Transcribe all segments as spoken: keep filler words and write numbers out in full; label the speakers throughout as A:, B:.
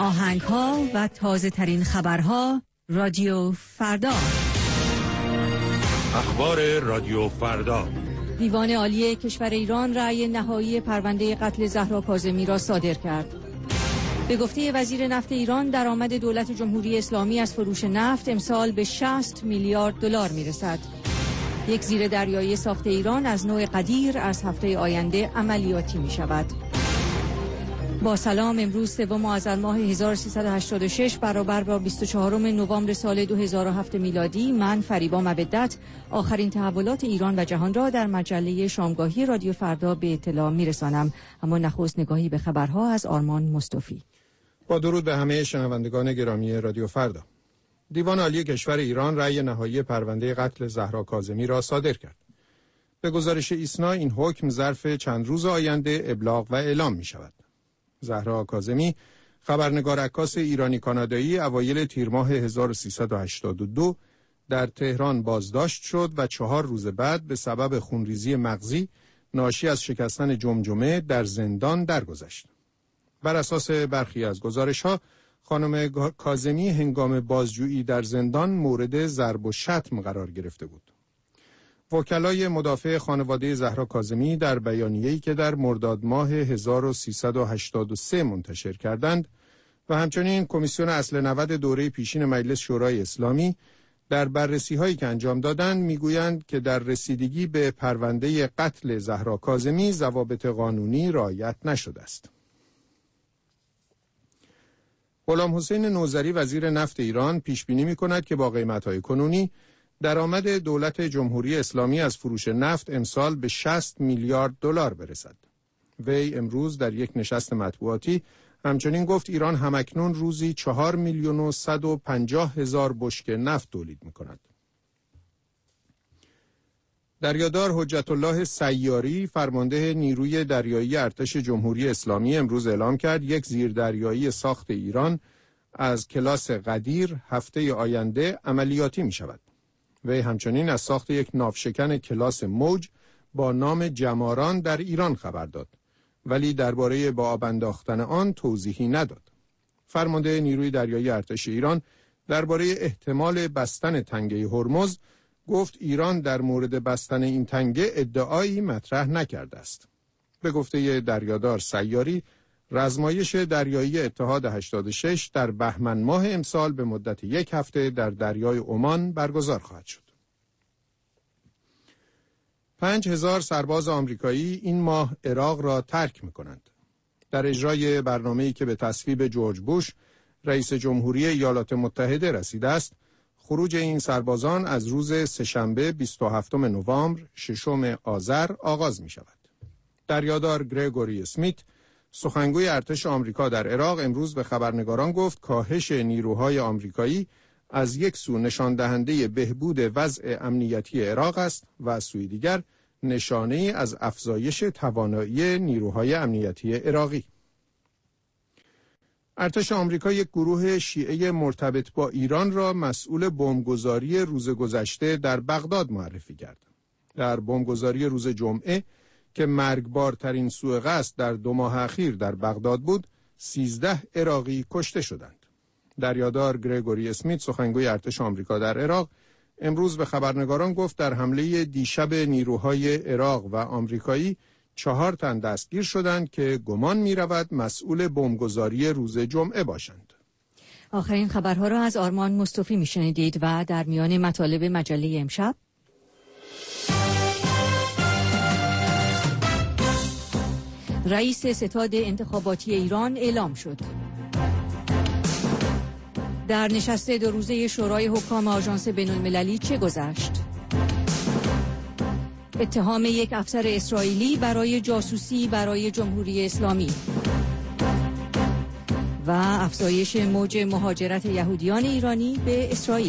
A: آهنگ‌ها و تازه ترین خبرها. رادیو فردا.
B: اخبار رادیو فردا.
A: دیوان عالی کشور ایران رأی نهایی پرونده قتل زهرا کاظمی را صادر کرد. به گفته وزیر نفت ایران، درآمد دولت جمهوری اسلامی از فروش نفت امسال به شصت میلیارد دلار میرسد. یک زیر دریایی ساخت ایران از نوع قدیر از هفته آینده عملیاتی می شود. با سلام، امروز سوم آذر ماه هزار و سیصد و هشتاد و شش برابر با بیست و چهارم نوامبر سال دو هزار و هفت میلادی، من فریبا مودت آخرین تحولات ایران و جهان را در مجله شامگاهی رادیو فردا به اطلاع میرسانم. اما نخست نگاهی به خبرها از آرمان مصطفی.
C: با درود به همه شنوندگان گرامی رادیو فردا. دیوان عالی کشور ایران رأی نهایی پرونده قتل زهرا کاظمی را صادر کرد. به گزارش ایسنا این حکم ظرف چند روز آینده ابلاغ و اعلام می شود. زهرا کاظمی، خبرنگار عکاس ایرانی کانادایی، اوایل تیر ماه هزار و سیصد و هشتاد و دو در تهران بازداشت شد و چهار روز بعد به سبب خونریزی مغزی ناشی از شکستن جمجمه در زندان درگذشت. بر اساس برخی از گزارش‌ها، خانم کاظمی هنگام بازجویی در زندان مورد ضرب و شتم قرار گرفته بود. وکلای مدافع خانواده زهرا کاظمی در بیانیه‌ای که در مرداد ماه هزار و سیصد و هشتاد و سه منتشر کردند و همچنین کمیسیون اصل نود دوره پیشین مجلس شورای اسلامی در بررسی‌هایی که انجام دادند میگویند که در رسیدگی به پرونده قتل زهرا کاظمی ضوابط قانونی رعایت نشده است. غلام حسین نوذری وزیر نفت ایران پیش بینی می‌کند که با قیمت‌های کنونی درآمد دولت جمهوری اسلامی از فروش نفت امسال به شصت میلیارد دلار برسد. وی امروز در یک نشست مطبوعاتی همچنین گفت ایران همکنون روزی چهار میلیون و صد و پنجاه هزار بشکه نفت تولید می‌کند. دریادار حجت الله سیاری، فرمانده نیروی دریایی ارتش جمهوری اسلامی، امروز اعلام کرد یک زیردریایی ساخت ایران از کلاس قدیر هفته آینده عملیاتی می شود. وی همچنین از ساخت یک ناوشکن کلاس موج با نام جماران در ایران خبر داد، ولی درباره با آب انداختن آن توضیحی نداد. فرمانده نیروی دریایی ارتش ایران درباره احتمال بستن تنگه هرمز گفت ایران در مورد بستن این تنگه ادعایی مطرح نکرده است. به گفته دریادار سیاری، رزمایش دریایی اتحاد هشتاد و شش در بهمن ماه امسال به مدت یک هفته در دریای عمان برگزار خواهد شد. پنج هزار سرباز آمریکایی این ماه عراق را ترک می‌کنند. در اجرای برنامه‌ای که به تصویب جورج بوش رئیس جمهوری ایالات متحده رسیده است، خروج این سربازان از روز سه‌شنبه بیست و هفتم نوامبر ششم آذر آغاز می شود. دریادار گریگوری اسمیت، سخنگوی ارتش آمریکا در عراق، امروز به خبرنگاران گفت کاهش نیروهای آمریکایی از یک سو نشان دهنده بهبود وضع امنیتی عراق است و از سوی دیگر نشانه‌ای از افزایش توانایی نیروهای امنیتی عراقی. ارتش آمریکا یک گروه شیعه مرتبط با ایران را مسئول بمبگذاری روز گذشته در بغداد معرفی کرد. در بمبگذاری روز جمعه که مرگبارترین سوء قصد در دو ماه اخیر در بغداد بود، سیزده عراقی کشته شدند. دریادار گریگوری اسمیت، سخنگوی ارتش آمریکا در عراق، امروز به خبرنگاران گفت در حمله دیشب نیروهای عراق و آمریکایی چهار تن دستگیر شدند که گمان می رود مسئول بمبگذاری روز جمعه باشند.
A: آخرین خبرها را از آرمان مصطفی می شنیدید و در میان مطالب مجله امشب: رئیس ستاد انتخاباتی ایران اعلام شد. در نشست دو روزه شورای حکام آژانس بین‌المللی چه گذشت؟ اتهام یک افسر اسرائیلی برای جاسوسی برای جمهوری اسلامی و افزایش موج مهاجرت یهودیان ایرانی به اسرائیل.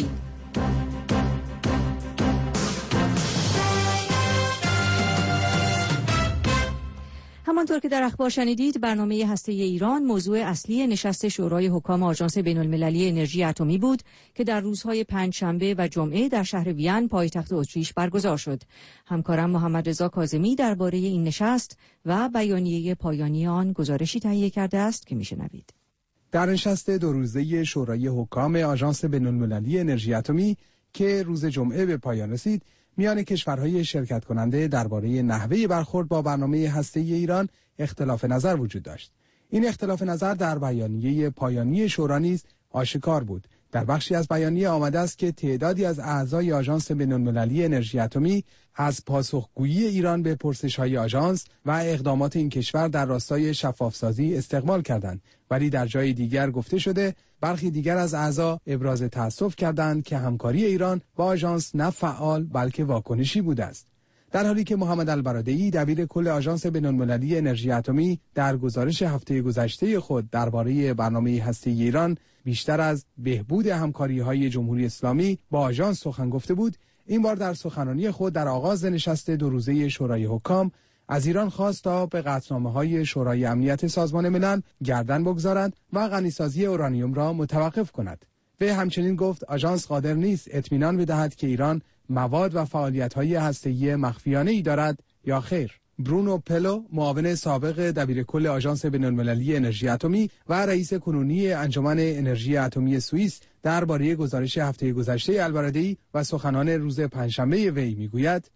A: همانطور که در اخبار شنیدید، برنامه هسته ایران موضوع اصلی نشست شورای حکام آژانس بین‌المللی انرژی اتمی بود که در روزهای پنجشنبه و جمعه در شهر وین پایتخت اتریش برگزار شد. همکارم محمد رضا کاظمی درباره این نشست و بیانیه پایانی آن گزارشی تهیه کرده است که میشنوید.
D: در نشست دو روزه شورای حکام آژانس بین‌المللی انرژی اتمی که روز جمعه به پایان رسید، میان کشورهای شرکت کننده درباره نحوه برخورد با برنامه هسته‌ای ایران اختلاف نظر وجود داشت. این اختلاف نظر در بیانیه پایانی شورا نیز آشکار بود. در بخشی از بیانیه آمده است که تعدادی از اعضای آژانس بین‌المللی انرژی اتمی از پاسخگویی ایران به پرسش‌های آژانس و اقدامات این کشور در راستای شفافسازی استقبال کردند، ولی در جای دیگر گفته شده برخی دیگر از اعضا ابراز تأسف کردند که همکاری ایران با آژانس نه فعال بلکه واکنشی بوده است. در حالی که محمد البرادعی دبیر کل آژانس بین‌المللی انرژی اتمی در گزارش هفته گذشته خود درباره برنامه هسته‌ای ایران بیشتر از بهبود همکاری‌های جمهوری اسلامی با آژانس سخن گفته بود، این بار در سخنرانی خود در آغاز نشست دو روزه شورای حکام از ایران خواست تا به قطعنامه‌های شورای امنیت سازمان ملل گردن بگذارد و غنیسازی اورانیوم را متوقف کند. وی همچنین گفت آژانس قادر نیست اطمینان بدهد که ایران مواد و فعالیت‌های هسته‌ای مخفیانه‌ای دارد یا خیر. برونو پلو، معاون سابق دبیر کل آژانس بین‌المللی انرژی اتمی و رئیس کنونی انجمن انرژی اتمی سوئیس، درباره گزارش هفته گذشته البرادعی و سخنان روز پنجشنبه وی میگوید: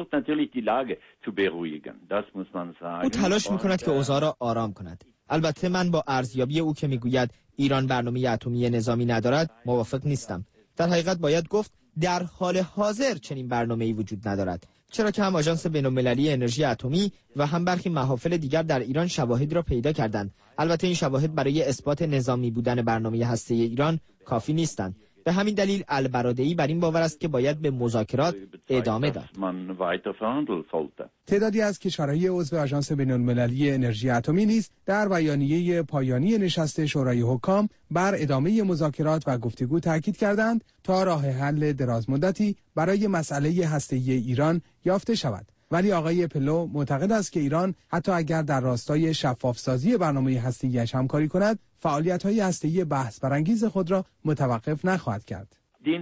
E: او تلاش می‌کند که اوضاع را آرام کند. البته من با ارزیابی او که میگوید ایران برنامه اتمی نظامی ندارد موافق نیستم. در حقیقت باید گفت در حال حاضر چنین برنامه‌ای وجود ندارد، چرا که هم آژانس بین‌المللی انرژی اتمی و هم برخی محافل دیگر در ایران شواهد را پیدا کردند. البته این شواهد برای اثبات نظامی بودن برنامه هسته‌ای ایران کافی نیستند. به همین دلیل البرادعی بر این باور است که باید به مذاکرات ادامه داد.
D: تعدادی از کشورهای عضو آژانس بین‌المللی انرژی اتمی نیز در بیانیه پایانی نشست شورای حکام بر ادامه مذاکرات و گفتگو تاکید کردند تا راه حل درازمدتی برای مسئله هسته‌ای ایران یافته شود. ولی آقای پلو معتقد است که ایران حتی اگر در راستای شفافسازی برنامه هسته‌ایش همکاری کند، فعالیت‌های هسته‌ای بحث برانگیز خود را متوقف نخواهد کرد.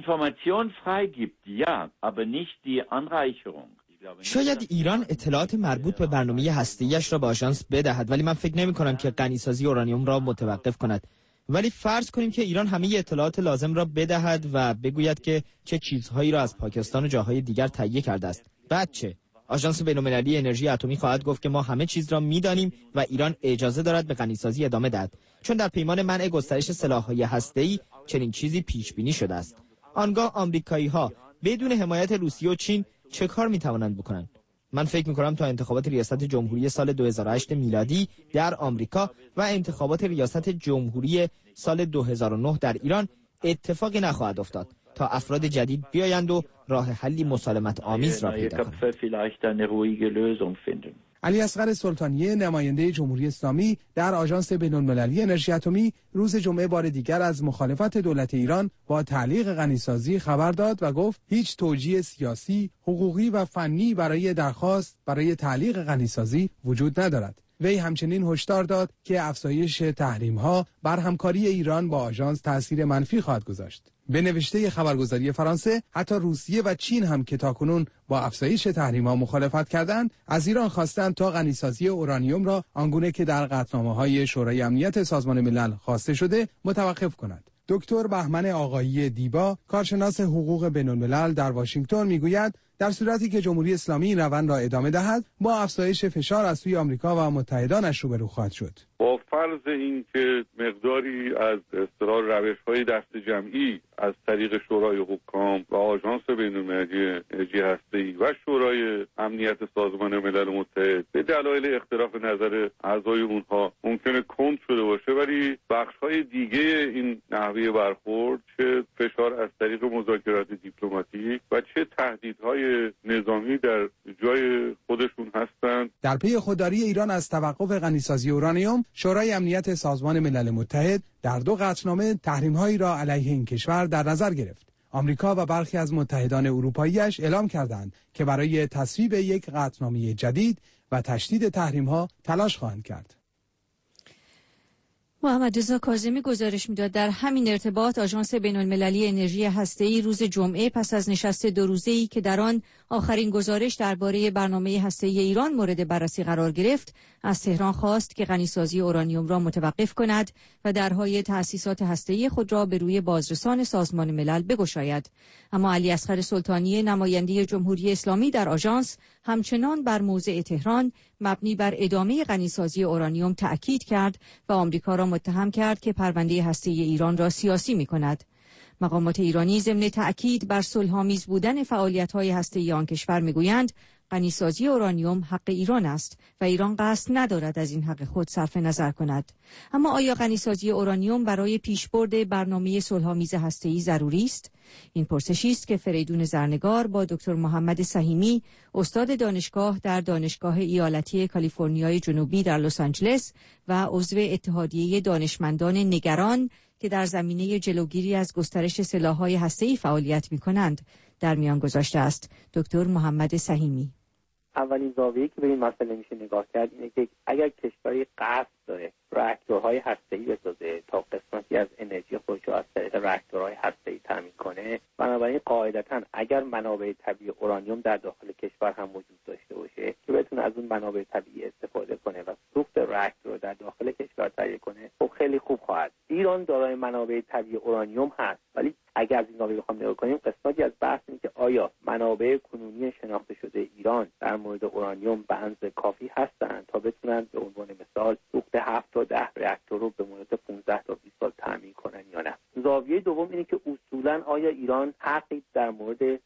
E: شاید ایران اطلاعات مربوط به برنامه هسته‌ایش را به آژانس بدهد، ولی من فکر نمی‌کنم که غنیسازی اورانیوم را متوقف کند. ولی فرض کنیم که ایران همه اطلاعات لازم را بدهد و بگوید که چه چیزهایی را از پاکستان و جاهای دیگر تهیه کرده است. بعد چه؟ آژانس بین‌المللی انرژی اتمی خواهد گفت که ما همه چیز را می‌دانیم و ایران اجازه دارد به غنیسازی ادامه دهد، چون در پیمان منع گسترش سلاح‌های هسته‌ای چنین چیزی پیش بینی شده است. آنگاه آمریکایی‌ها بدون حمایت روسیه و چین چه کار می‌توانند بکنند؟ من فکر می‌کنم تا انتخابات ریاست جمهوری سال دو هزار و هشت میلادی در آمریکا و انتخابات ریاست جمهوری سال دو هزار و نه در ایران اتفاقی نخواهد افتاد تا افراد جدید بیایند و راه حلی مسالمت آمیز را پیدا کنند.
D: علی اصغر سلطانیه، نماینده جمهوری اسلامی در آژانس بین‌المللی انرژی اتمی، روز جمعه بار دیگر از مخالفت دولت ایران با تعلیق غنیسازی خبر داد و گفت هیچ توجیه سیاسی، حقوقی و فنی برای درخواست برای تعلیق غنیسازی وجود ندارد. وی همچنین هشدار داد که افزایش تحریم‌ها بر همکاری ایران با آژانس تأثیر منفی خواهد گذاشت. به نوشته خبرگزاری فرانسه، حتی روسیه و چین هم که تاکنون با افزایش تحریم‌ها مخالفت کردند، از ایران خواستند تا غنیسازی اورانیوم را آنگونه که در قطعنامه‌های شورای امنیت سازمان ملل خواسته شده متوقف کند. دکتر بهمن آقایی دیبا، کارشناس حقوق بین‌الملل در واشنگتن میگوید در صورتی که جمهوری اسلامی این روند را ادامه دهد، با افزایش فشار از سوی آمریکا و متحدانش روبرو خواهد شد.
F: با فرض اینکه مقداری از اصطلاح روش‌های دست جمعی از طریق شورای حکام و آژانس بین‌المللی انرژی هسته‌ای و شورای امنیت سازمان ملل متحد به دلایل اختلاف نظر اعضای اونها ممکنه کند شده باشه، ولی بخش‌های دیگه این نحوه برخورد، چه فشار از طریق مذاکرات دیپلماتیک و چه تهدیدهای نظامی در جای خودشون هستند.
D: در پی خودداری ایران از توقف غنیسازی اورانیوم، شورای امنیت سازمان ملل متحد در دو قطعنامه تحریم‌هایی را علیه این کشور در نظر گرفت. آمریکا و برخی از متحدان اروپایی‌اش اعلام کردند که برای تصویب یک قطعنامه جدید و تشدید تحریم‌ها تلاش خواهند کرد.
A: محمد رضا کاظمی گزارش میداد. در همین ارتباط آژانس بین‌المللی انرژی هسته‌ای روز جمعه پس از نشست دو روزه‌ای که در آن آخرین گزارش درباره برنامه هسته‌ای ایران مورد بررسی قرار گرفت، از تهران خواست که غنیسازی اورانیوم را متوقف کند و درهای تأسیسات هسته‌ای خود را به روی بازرسان سازمان ملل بگشاید. اما علی اصغر سلطانی، نماینده جمهوری اسلامی در آژانس، همچنان بر موضع تهران مبنی بر ادامه غنیسازی اورانیوم تأکید کرد و آمریکا را متهم کرد که پرونده هسته‌ای ایران را سیاسی می‌کند. مقامات ایرانی ضمن تأکید بر صلح‌آمیز بودن فعالیت‌های هسته‌ای آن کشور می‌گویند غنیسازی اورانیوم حق ایران است و ایران قصد ندارد از این حق خود صرف نظر کند. اما آیا غنیسازی اورانیوم برای پیشبرد برنامه صلح‌آمیز هسته‌ای ضروری است؟ این پرسشی است که فریدون زرنگار با دکتر محمد سهیمی، استاد دانشگاه در دانشگاه ایالتی کالیفرنیای جنوبی در لس آنجلس و عضو اتحادیه دانشمندان نگران که در زمینه جلوگیری از گسترش سلاح‌های هسته‌ای فعالیت می‌کنند، در میان گذاشته است. دکتر محمد سهیمی:
G: اولین زاویه‌ای که به این مسئله میشه نگاه کرد اینه که اگر کشوری قصد داره راکتورهای هسته‌ای بسازه تا قسمتی از انرژی خودش رو از طریق راکتورهای هسته‌ای تامین کنه، بنابراین قاعدتاً اگر منابع طبیعی اورانیوم در داخل کشور هم وجود داشته باشه که بتونه از اون منابع طبیعی استفاده کنه و سوخت راکتور رو در داخل کشور تهیه کنه، خب خیلی خوب خواهد. ایران دارای منابع طبیعی اورانیوم هست، ولی اگر از این زاویه بخوام نگاه کنیم، قسمتی از بحث اینه که آیا منابع کنونی شناخته شده ایران در مورد اورانیوم به اندازه کافی هستند تا بتونن به عنوان مثال سوخت هفت تا ده راکتور رو به مدت پانزده تا بیست سال تامین کنن یا نه. زاویه دوم اینه که اصولا آیا ایران حقی در مورد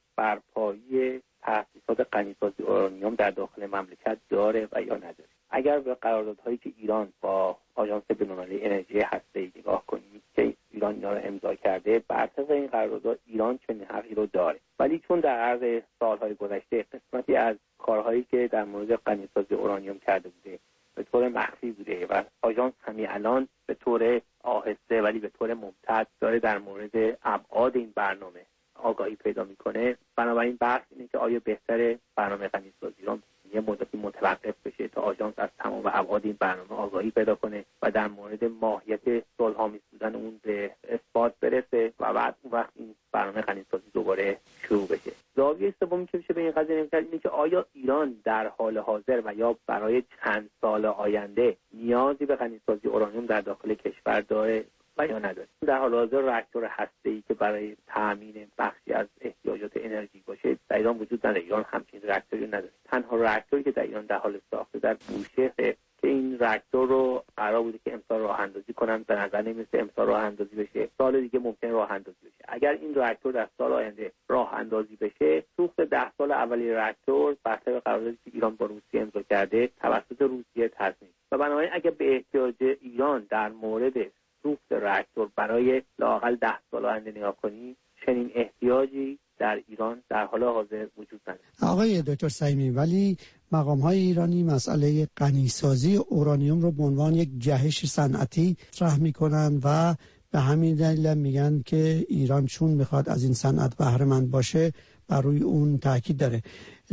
G: برپایی تأسیسات غنیسازی اورانیوم در داخل مملکت داره و یا نداره. اگر به قراردادهایی که ایران با آژانس بین‌المللی انرژی هسته‌ای نگاه کنید که ایران اینا رو امضا کرده، بر طبق این قرارداد ایران چنین حقی رو داره، ولی چون در عرض سالهای گذشته قسمتی از کارهایی که در مورد غنیسازی اورانیوم کرده بوده به طور مخفی بوده و آژانس همین الان به طور آهسته ولی به طور ممتد داره در مورد ابعاد این برنامه آگاهی پیدا میکنه، بنابراین بحث اینه که آیا بهتره برنامه غنیسازی رو یه مدتی متوقف بشه تا آژانس از تمام ابعاد این برنامه آگاهی پیدا کنه و در مورد ماهیت صلح‌آمیز بودن اون به اثبات برسه و بعد اون وقت این برنامه غنیسازی دوباره شروع بشه. زاویه سومی که میشه به این قضیه نگاه کرد اینه که آیا ایران در حال حاضر و یا برای چند سال آینده نیازی به غنیسازی اورانیوم در داخل کشور داره و یا نداره. در حال حاضر راکتور هسته‌ای که برای تامین بخشی از احتیاجات انرژی باشه در ایران وجود نداره. ایران همچین راکتوری نداره. تنها راکتوری که در ایران در حال ساخته در بوشهر که این راکتور رو قرار بوده که امسال راه اندازی کنن، به نظر نمیرسه امسال راه اندازی بشه. سال دیگه ممکنه راه اندازی بشه. اگر این راکتور در سال آینده راه اندازی بشه، سوخت ده سال اولی راکتور بر طبق قراردادی که ایران با روسیه امضا کرده توسط روسیه تضمین. و بنابراین اگر به احتیاج ایران در مورد سوخت راکتور برای لااقل ده سال آینده نگاه کنیم، چنین احتیاجی در ایران در حال حاضر وجود نداره.
H: آقای دکتر سهیمی، ولی مقام‌های ایرانی مسئله غنیسازی اورانیوم رو به عنوان یک جهش صنعتی مطرح می‌کنن و به همین دلیل میگن که ایران چون میخواد از این صنعت بهره مند باشه بر روی اون تاکید داره.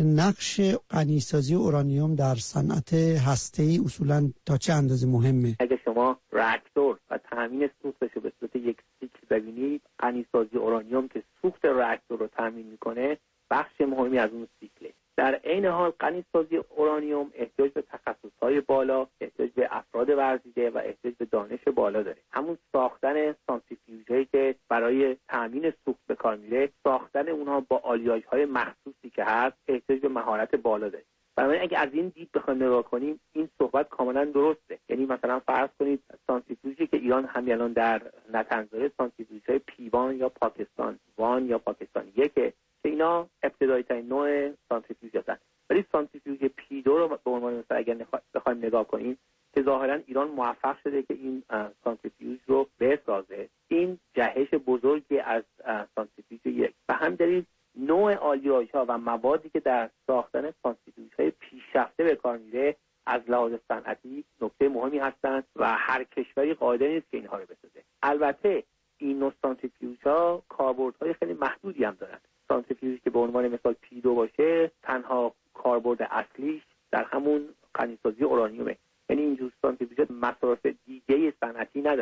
H: نقش غنیسازی اورانیوم در صنعت هسته‌ای اصولاً تا چه اندازه مهمه؟
G: اگه شما راکتور و تامین سوختش رو به صورت یک سیکل ببینید، غنیسازی اورانیوم که سوخت راکتور رو تامین میکنه بخش مهمی از اون سیکله. در عین حال غنیسازی اورانیوم احتیاج به تخصص‌های بالا، احتیاج به افراد ورزیده و احتیاج به دانش بالا داره. همون ساختن سانتریفیوژهایی که برای تامین سوخت به کار میره، ساختن اونها با آلیاژهای مخصوصی که هست احتیاج به مهارت بالا داره. بنابراین اگه از این دید بخوایم نگاه کنیم، این صحبت کاملا درسته. یعنی مثلا فرض کنید سانتریفیوژی که ایران همین الان در نتنز داره، سانتریفیوژهای پیوان یا پاکستان وان یا پاکستان یک که اینا ابتدایی ترین نوع سانتریفیوژ هستن، ولی سانتریفیوژ پی دو رو به عنوان مثلا اگر بخوایم نگاه کنیم که ظاهرا ایران موفق شده که این سانتریفیوژ رو بسازه، این جهش بزرگی از سانتریفیوژ یک و هم دلیل نوع آلیاژها و موادی که در ساختن سانتریفیوژهای پیشرفته به کار میره از لحاظ صنعتی نکته مهمی هستند و هر کشوری قادر نیست که اینها رو بسازه. البته این نوع سانتریفیوژها کاربردهای خیلی محدودی هم دارند. سانتریفیوژی که به عنوان مثال پی دو باشه تنها کاربرد اصلیش در همون غنیسازی اورانیومه، یعنی اینجور سانتریفیوژ مصارف دیگه صنعتی نداره.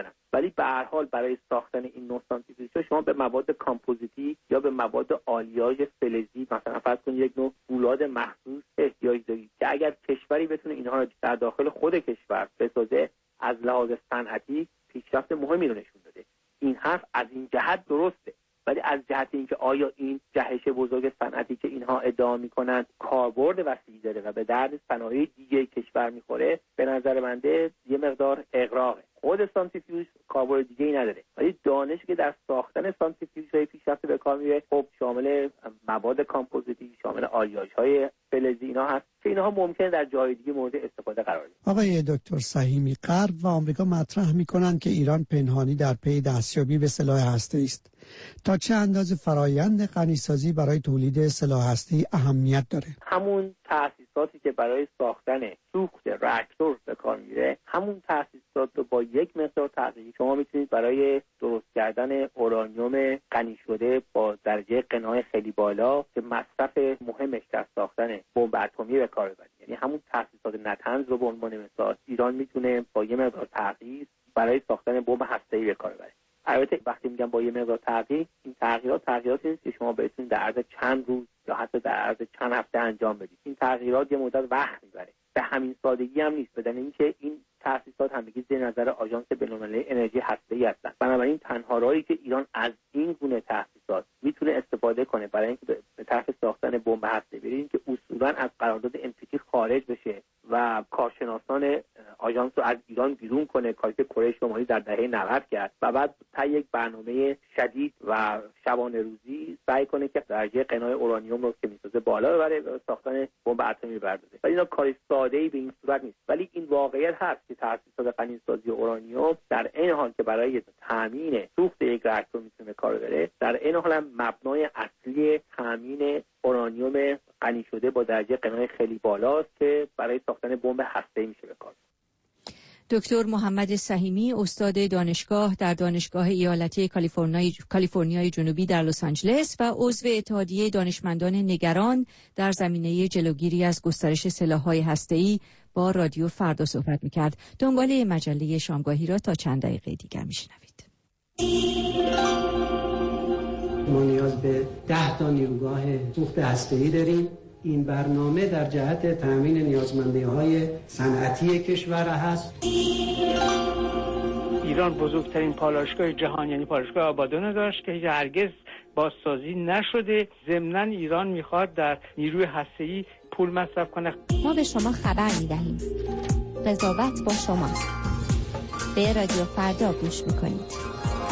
G: حال برای ساختن این نوع سانتریفیوژها شما به مواد کامپوزیتی یا به مواد آلیاژ فلزی مثلا فرض کنید یک نوع فولاد مخصوص احتیاج دارید که اگر کشوری بتونه اینها رو در داخل خود کشور بسازه از لحاظ صنعتی پیشرفت مهمی رو نشون داده. این حرف از این جهت درسته، ولی از جهت اینکه آیا این جهش بزرگ صنعتی که اینها ادعا میکنند کاربرد وسیعی داره و به درد صنایع دیگه کشور میخوره، به نظر بنده یه مقدار اغراقه. خود سانتریفیوژ کاربرد دیگه ای نداره، ولی دانش که در ساختن سانتریفیوژهای پیشرفته به کار میره خب شامل مواد کامپوزیتی، شامل آلیاژهای فلزی اینا هست که اینها ممکنه در جای دیگه مورد استفاده قرار بگیره.
H: آقای دکتر سحیمی، غرب و آمریکا مطرح میکنند که ایران پنهانی در پی دستیابی به سلاح هسته‌ای است. تا چه اندازه فرایند غنیسازی برای تولید سلاح هسته‌ای اهمیت داره؟
G: همون تأسیساتی که برای ساختن سوخت راکتور به کار میره، همون تأسیسات رو با یک مقدار تغییر شما میتونید برای درست کردن اورانیوم غنی شده با درجه قناع خیلی بالا که مصرف مهمش در ساختن بمب اتمی به کار ببرید. یعنی همون تأسیسات نتنز رو به عنوان مثال ایران میتونه با یک مقدار تغییر برای ساختن بمب هسته‌ای به کار ببره. البته وقتی میگم با یه مقدار تغییر، این تغییرات تغییراتی نیست که شما بتونید در عرض چند روز یا حتی در عرض چند هفته انجام بدید. این تغییرات یه مدت وقت میبره. به همین سادگی هم نیست، بدون اینکه این تأسیسات همگی زیر نظر آژانس بین‌المللی انرژی هسته‌ای هستند. بنابراین تنها راهی که ایران از این گونه تأسیسات میتونه استفاده کنه برای اینکه به طرف ساختن بمب هسته‌ای بره، این که اصولاً از قرارداد ان پی تی خارج بشه و کارشناسان آژانس رو از ایران بیرون کنه، کاری که کره شمالی در دهه نود کرد، و بعد تا یک برنامه شدید و شبانه روزی سعی کنه که درجه قناع اورانیوم رو که میسازه بالا ببره و ساختن بمب اتمی بردازه. ولی اینا کار ساده‌ای به این صورت نیست. ولی این واقعیت هست که تأسیسات غنیسازی اورانیوم در این حال که برای تامین سوخت یک راکتور میتونه کار بره، در این حال هم مبنای اصلی تامین اورانیوم غنی شده با درجه قناع خیلی بالاست که برای ساختن بمب هسته‌ای میشه به کار.
A: دکتر محمد سحیمی، استاد دانشگاه در دانشگاه ایالتی کالیفرنیای کالیفرنیای جنوبی در لس آنجلس و عضو اتحادیه دانشمندان نگران در زمینه جلوگیری از گسترش سلاح‌های هسته‌ای با رادیو فردا صحبت می‌کرد. دنباله مجله شامگاهی را تا چند دقیقه دیگر می‌شنوید.
I: ما نیاز به ده تا نیروگاه سوخت هسته‌ای داریم. این برنامه در جهت تامین نیازمندی‌های صنعتی کشور هست.
J: ایران بزرگترین پالایشگاه جهان یعنی پالایشگاه آبادان داشت که هرگز بازسازی نشده. ضمناً ایران میخواد در نیروی هسته‌ای پول مصرف کنه.
K: ما به شما خبر میدهیم. قضاوت با شماست. به رادیو فردا گوش میکنید.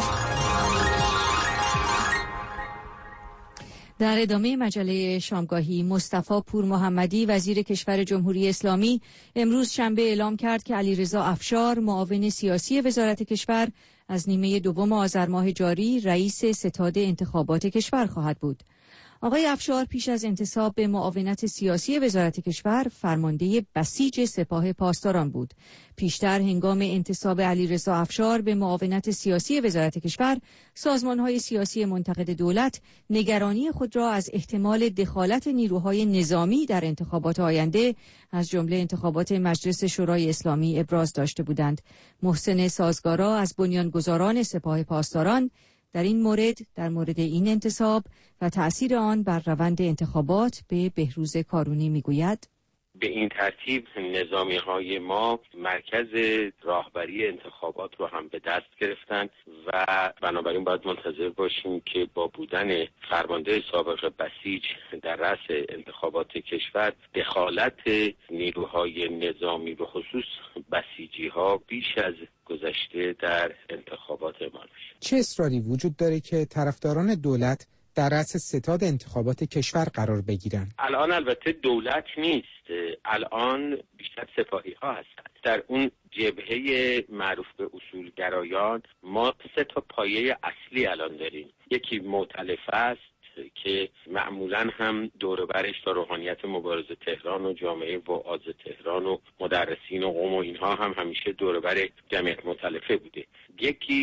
A: در ادامه مجله شامگاهی، مصطفی پور محمدی وزیر کشور جمهوری اسلامی امروز شنبه اعلام کرد که علیرضا افشار معاون سیاسی وزارت کشور از نیمه دوم آذر ماه جاری رئیس ستاد انتخابات کشور خواهد بود. آقای افشار پیش از انتصاب به معاونت سیاسی وزارت کشور فرمانده بسیج سپاه پاسداران بود. پیشتر هنگام انتصاب علیرضا افشار به معاونت سیاسی وزارت کشور، سازمان‌های سیاسی منتقد دولت نگرانی خود را از احتمال دخالت نیروهای نظامی در انتخابات آینده از جمله انتخابات مجلس شورای اسلامی ابراز داشته بودند. محسن سازگارا از بنیانگذاران سپاه پاسداران در این مورد در مورد این انتصاب و تأثیر آن بر روند انتخابات به بهروز کارونی میگوید:
L: به این ترتیب نظامی های ما مرکز راهبری انتخابات رو هم به دست گرفتن و بنابراین باید منتظر باشیم که با بودن فرمانده سابق بسیج در رأس انتخابات کشور دخالت نیروهای نظامی به خصوص بسیجی ها بیش از گذشته در انتخابات ما بشه.
M: چه اصراری وجود داره که طرفداران دولت در رأس ستاد انتخابات کشور قرار بگیرن؟
L: الان البته دولت نیست، الان بیشتر سپاهی ها هستند. در اون جبهه معروف به اصولگرایان ما سه تا پایه اصلی الان داریم. یکی مؤتلفه است که معمولا هم دور برش تا روحانیت مبارزه تهران و جامعه وعاظ تهران و مدرسین و قم و اینها هم همیشه دور بر جمعیت مؤتلفه بوده. یکی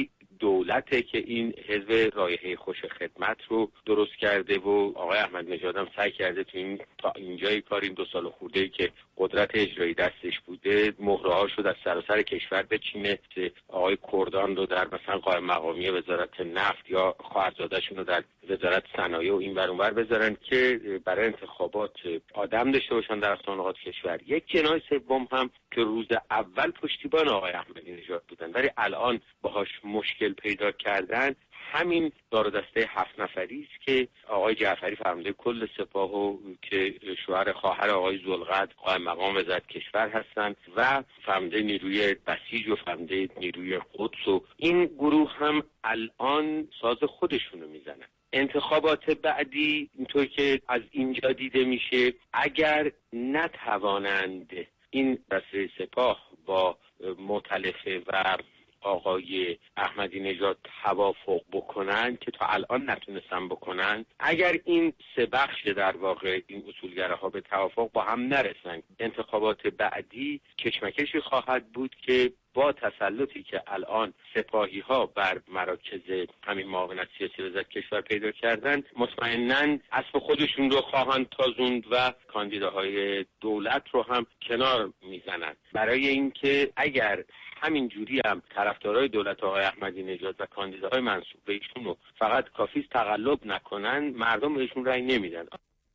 L: دولته که این حزب رایحه خوش خدمت رو درست کرده و آقای احمدی نژاد هم سعی کرده تو این تا اینجای کار این دو سال خورده‌ای که قدرت اجرایی دستش بوده مهره‌هاشو در سراسر کشور بچینه، آقای کردان رو در مثلا قائم مقامی وزارت نفت یا خواهرزاده‌شون رو در وزارت صنایع و این ور اون ور بذارن که برای انتخابات آدم داشته باشن در صندوقات کشور. یک جناح سوم هم که روز اول پشتیبان آقای احمدی نژاد بودن ولی الان باهاش مشکل پیدا کردن، همین دار و دسته هفت نفری است که آقای جعفری فرمانده کل سپاه و که شوهر خواهر آقای ذوالقدر قائم مقام وزارت کشور هستند و فرمانده نیروی بسیج و فرمانده نیروی قدس و این گروه هم الان ساز خودشونو میزنن. انتخابات بعدی اینطور که از اینجا دیده میشه اگر نتوانند این دسته سپاه با مؤتلفه و آقای احمدی نژاد توافق بکنن که تا الان نتونستن بکنن، اگر این سه بخش در واقع این اصولگراها به توافق با هم نرسن، انتخابات بعدی کشمکشی خواهد بود که با تسلطی که الان سپاهی ها بر مراکز همین معاونت سیاسی وزارت کشور پیدا کردن مطمئناً اسب خودشون رو خواهند تازوند و کاندیداهای دولت رو هم کنار میزنن، برای اینکه اگر همین جوری هم طرفدارای دولت آقای احمدی نژاد و کاندیداهای منسوب به ایشون رو فقط کافی تقلب نکنن، مردم بهشون رأی نمیدن.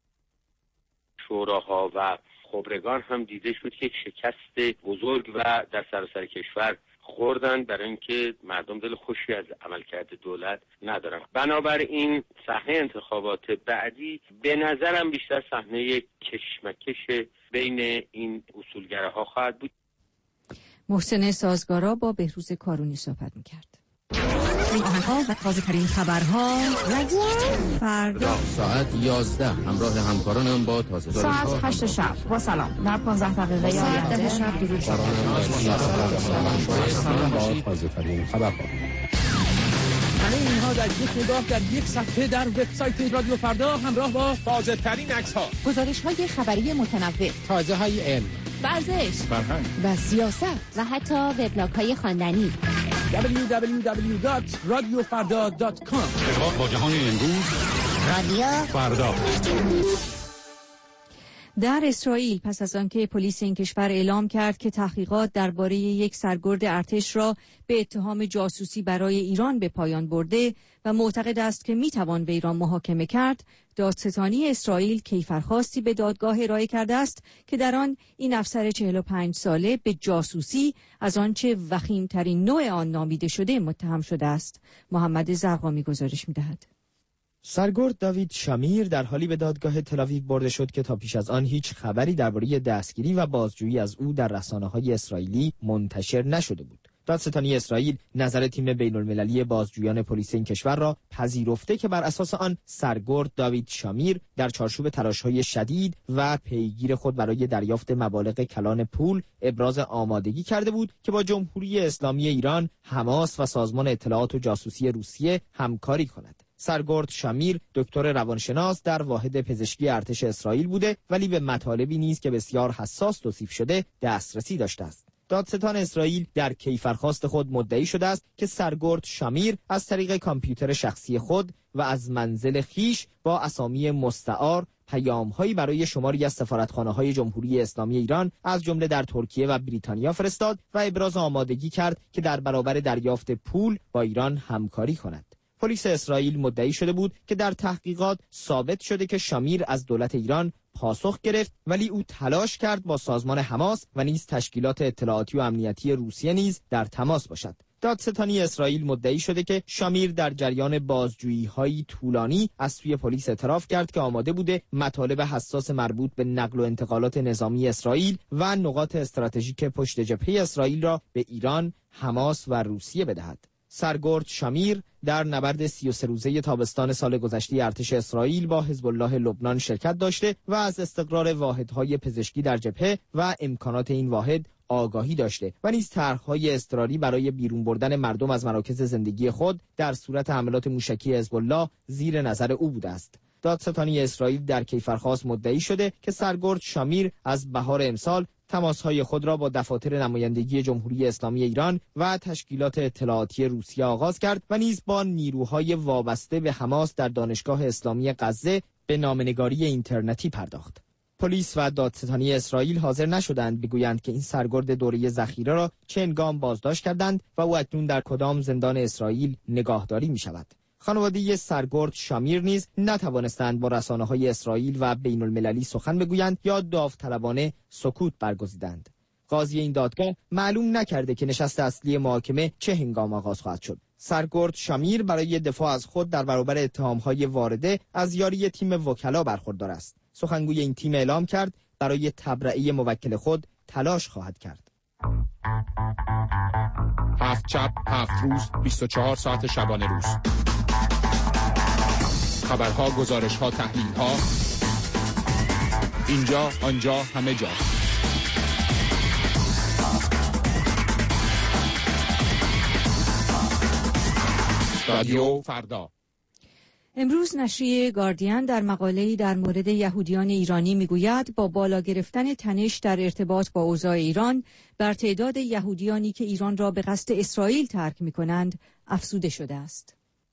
L: شوراها و خبرگان هم دیده شد که یک شکست بزرگ و در سراسر کشور خوردن برای اینکه مردم دل خوشی از عملکرد دولت ندارن. بنابراین صحنه انتخابات بعدی به نظرم بیشتر صحنه کشمکش بین این اصولگراها خواهد بود.
A: محسن سازگارا با بهروز کارونی صحبت می‌کرد. این آهنگ‌ها و تازه‌ترین خبرها فردا
N: ساعت یازده همراه همکارانم با تازه
O: ساعت هشت شب با سلام در پانزده دقیقه
A: ساعت ده شب درود شب
N: با تازه‌ترین خبرها.
P: همه اینها در یک نگاه در یک صفحه در وبسایت رادیو فردا همراه با تازه‌ترین عکس‌ها،
O: گزارش‌های خبری متنوع،
N: تازه‌های علم،
O: ورزش،
P: فرهنگ
O: و سیاست
K: و حتی وبلاگ‌های خواندنی.
P: دبلیو دبلیو دبلیو دات رادیو فردا دات کام.
B: ارتباط با جهان امروز
K: رادیو
B: فردا.
A: در اسرائیل پس از آنکه پلیس این کشور اعلام کرد که تحقیقات درباره یک سرگرد ارتش را به اتهام جاسوسی برای ایران به پایان برده و معتقد است که میتوان به ایران محاکمه کرد، دادستانی اسرائیل کیفرخواستی به دادگاه ارائه کرده است که در آن این افسر چهل و پنج ساله به جاسوسی از آنچه وخیمترین نوع آن نامیده شده متهم شده است. محمد زرقامی گزارش می‌دهد.
E: سرگرد داوید شامیر در حالی به دادگاه تل‌آویو برده شد که تا پیش از آن هیچ خبری درباره دستگیری و بازجویی از او در رسانه‌های اسرائیلی منتشر نشده بود. دادستانی اسرائیل نظر تیم بین‌المللی بازجویان پلیس این کشور را پذیرفته که بر اساس آن سرگرد داوید شامیر در چارچوب تلاش‌های شدید و پیگیر خود برای دریافت مبالغ کلان پول ابراز آمادگی کرده بود که با جمهوری اسلامی ایران، حماس و سازمان اطلاعات و جاسوسی روسیه همکاری کند. سرگرد شامیر دکتر روانشناس در واحد پزشکی ارتش اسرائیل بوده ولی به مطالبی نیز که بسیار حساس توصیف شده دسترسی داشته است. دادستان اسرائیل در کیفرخواست خود مدعی شده است که سرگرد شامیر از طریق کامپیوتر شخصی خود و از منزل خیش با اسامی مستعار پیام‌هایی برای شماری از سفارتخانه‌های جمهوری اسلامی ایران از جمله در ترکیه و بریتانیا فرستاد و ابراز آمادگی کرد که در برابر دریافت پول با ایران همکاری کند. پلیس اسرائیل مدعی شده بود که در تحقیقات ثابت شده که شامیر از دولت ایران پاسخ گرفت ولی او تلاش کرد با سازمان حماس و نیز تشکیلات اطلاعاتی و امنیتی روسیه نیز در تماس باشد. دادستانی اسرائیل مدعی شده که شامیر در جریان بازجویی‌های طولانی از سوی پلیس اعتراف کرد که آماده بوده مطالب حساس مربوط به نقل و انتقالات نظامی اسرائیل و نقاط استراتژیک پشت جبهه اسرائیل را به ایران، حماس و روسیه بدهد. سرگرد شامیر در نبرد سی و سه روزه تابستان سال گذشته ارتش اسرائیل با حزب الله لبنان شرکت داشته و از استقرار واحدهای پزشکی در جبهه و امکانات این واحد آگاهی داشته و نیز طرح‌های اضطراری برای بیرون بردن مردم از مراکز زندگی خود در صورت حملات موشکی حزب الله زیر نظر او بوده است. دادستانی اسرائیل در کیفرخواست مدعی شده که سرگرد شامیر از بهار امسال تماس‌های خود را با دفاتر نمایندگی جمهوری اسلامی ایران و تشکیلات اطلاعاتی روسیه آغاز کرد و نیز با نیروهای وابسته به حماس در دانشگاه اسلامی غزه به نامه‌نگاری اینترنتی پرداخت. پلیس و دادستانی اسرائیل حاضر نشدند بگویند که این سرگرد دوره ذخیره را چه هنگام بازداشت کردند و او اکنون در کدام زندان اسرائیل نگاهداری می شود. خانواده سرگرد شامیر نیز نتوانستند با رسانه‌های اسرائیل و بین المللی سخن بگویند یا داوطلبانه سکوت برگزیدند. قاضی این دادگاه معلوم نکرده که نشست اصلی محاکمه چه هنگام آغاز خواهد شد. سرگرد شامیر برای دفاع از خود در برابر اتهام‌های وارده از یاری تیم وکلا برخوردار است. سخنگوی این تیم اعلام کرد برای تبرئه موکل خود تلاش خواهد کرد.
B: هفت شب، هفت روز، بیست و چهار ساعت شبانه روز. خبرها، گزارش‌ها، تحلیل‌ها. اینجا، آنجا، همه جا. رادیو فردا.
A: امروز نشریه گاردین در مقاله‌ای در مورد یهودیان ایرانی میگوید با بالا گرفتن تنش در ارتباط با اوضاع ایران بر تعداد یهودیانی که ایران را به قصد اسرائیل ترک می‌کنند افزوده شده است.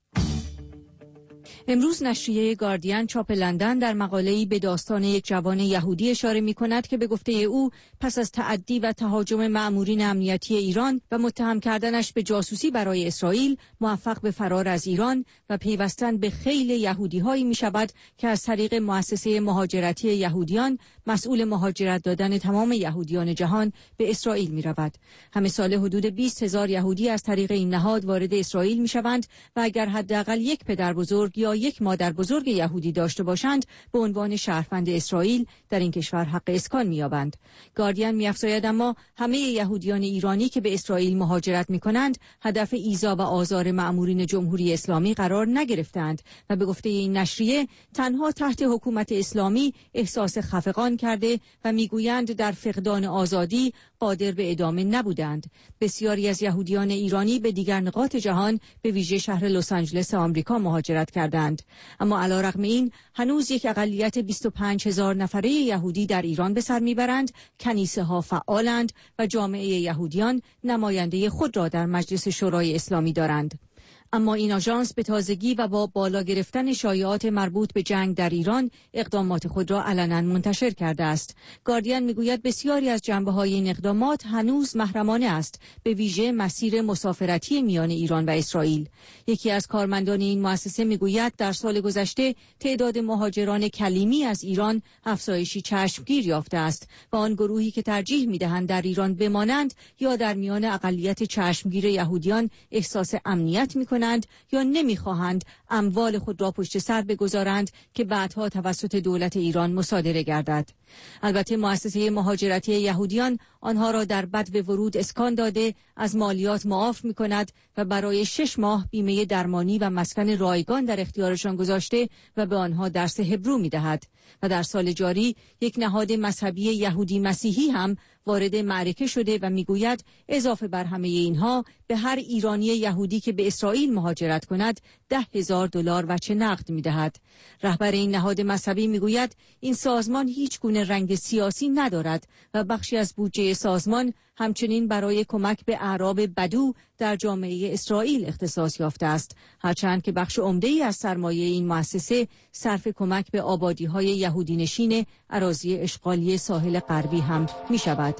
A: امروز نشریه گاردین چاپ لندن در مقاله‌ای به داستان یک جوان یهودی اشاره می‌کند که به گفته او پس از تعدی و تهاجم مأمورین امنیتی ایران و متهم کردنش به جاسوسی برای اسرائیل موفق به فرار از ایران و پیوستن به خیل یهودی‌هایی می‌شود که از طریق مؤسسه مهاجرتی یهودیان مسئول مهاجرت دادن تمام یهودیان جهان به اسرائیل می‌رود. همه سال حدود بیست هزار یهودی از طریق این نهاد وارد اسرائیل می‌شوند و اگر حداقل یک پدر بزرگ یا یک مادر بزرگ یهودی داشته باشند به عنوان شهروند اسرائیل در این کشور حق اسکان می‌یابند. گاردین می‌افزاید اما همه یهودیان ایرانی که به اسرائیل مهاجرت می‌کنند هدف ایذا و آزار مأمورین جمهوری اسلامی قرار نگرفتند و به گفته این نشریه تنها تحت حکومت اسلامی احساس خفقان کرده و می‌گویند در فقدان آزادی قادر به ادامه نبودند. بسیاری از یهودیان ایرانی به دیگر نقاط جهان به ویژه شهر لس آنجلس آمریکا مهاجرت کردند. اما علیرغم این هنوز یک اقلیت بیست و پنج هزار نفره یهودی در ایران به سر میبرند، کنیسه ها فعالند و جامعه یهودیان نماینده خود را در مجلس شورای اسلامی دارند. اما این آژانس به تازگی و با بالا گرفتن شایعات مربوط به جنگ در ایران اقدامات خود را علنا منتشر کرده است. گاردین میگوید بسیاری از جنبه‌های این اقدامات هنوز محرمانه است، به ویژه مسیر مسافرتی میان ایران و اسرائیل. یکی از کارمندان این مؤسسه میگوید در سال گذشته تعداد مهاجران کلیمی از ایران افزایشی چشمگیر یافته است و آن گروهی که ترجیح میدهند در ایران بمانند یا در میان اقلیت چشمگیر یهودیان احساس امنیت میکنند یا نمیخواهند اموال خود را پشت سر بگذارند که بعدها توسط دولت ایران مصادره گردد. البته مؤسسه مهاجرتی یهودیان آنها را در بدو ورود اسکان داده از مالیات معاف می‌کند و برای شش ماه بیمه درمانی و مسکن رایگان در اختیارشان گذاشته و به آنها درس هبرو می‌دهد. و در سال جاری یک نهاد مذهبی یهودی مسیحی هم وارد معرکه شده و میگوید اضافه بر همه اینها به هر ایرانی یهودی که به اسرائیل مهاجرت کند ده هزار دلار وجه نقد میدهد. رهبر این نهاد مذهبی میگوید این سازمان هیچ گونه رنگ سیاسی ندارد و بخشی از بودجه سازمان همچنین برای کمک به اعراب بدو در جامعه اسرائیل اختصاص یافته است، هرچند که بخش عمده‌ای از سرمایه این مؤسسه صرف کمک به آبادی‌های یهودی نشین اراضی اشغالی ساحل غربی هم می‌شود.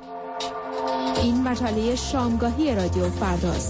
O: این مجله شامگاهی رادیو فرداست.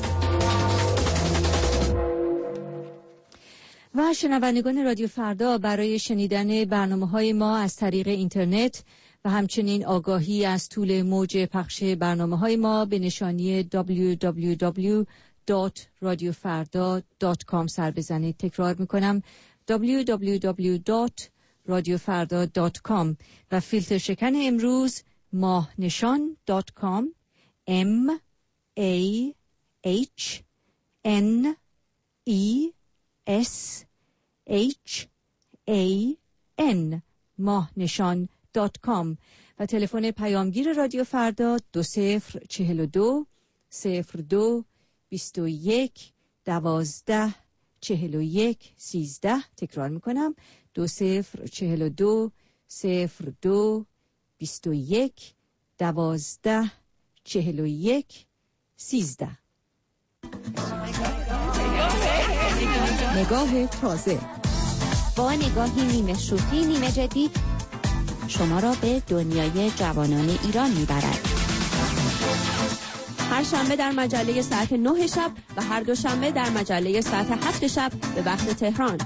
A: و شنوندگان رادیو فردا برای شنیدن برنامه‌های ما از طریق اینترنت و همچنین آگاهی از طول موج پخش برنامه‌های ما به نشانی دبلیو دبلیو دبلیو دات رادیو فردا دات کام سر بزنید. تکرار می‌کنم دبلیو دبلیو دبلیو دات رادیو فردا دات کام و فیلتر شکن امروز ماهنشان دات کام M A H N E S H A N ماهنشان دات کام و تلفن پیامگیر رادیو فردا دو صفر چهل و دو صفر دو بیست و یک دوازده چهل و یک سیزده. تکرار میکنم دو صفر چهل و دو صفر دو بیست و یک دوازده چهل و یک سیزده.
O: نگاه تازه
K: با نگاهی نیمه شوخی نیمه جدی شما را به دنیای جوانان ایران میبرد.
O: هر شنبه در مجله ساعت نه شب و هر دو شنبه در مجله ساعت هفت شب به وقت تهران.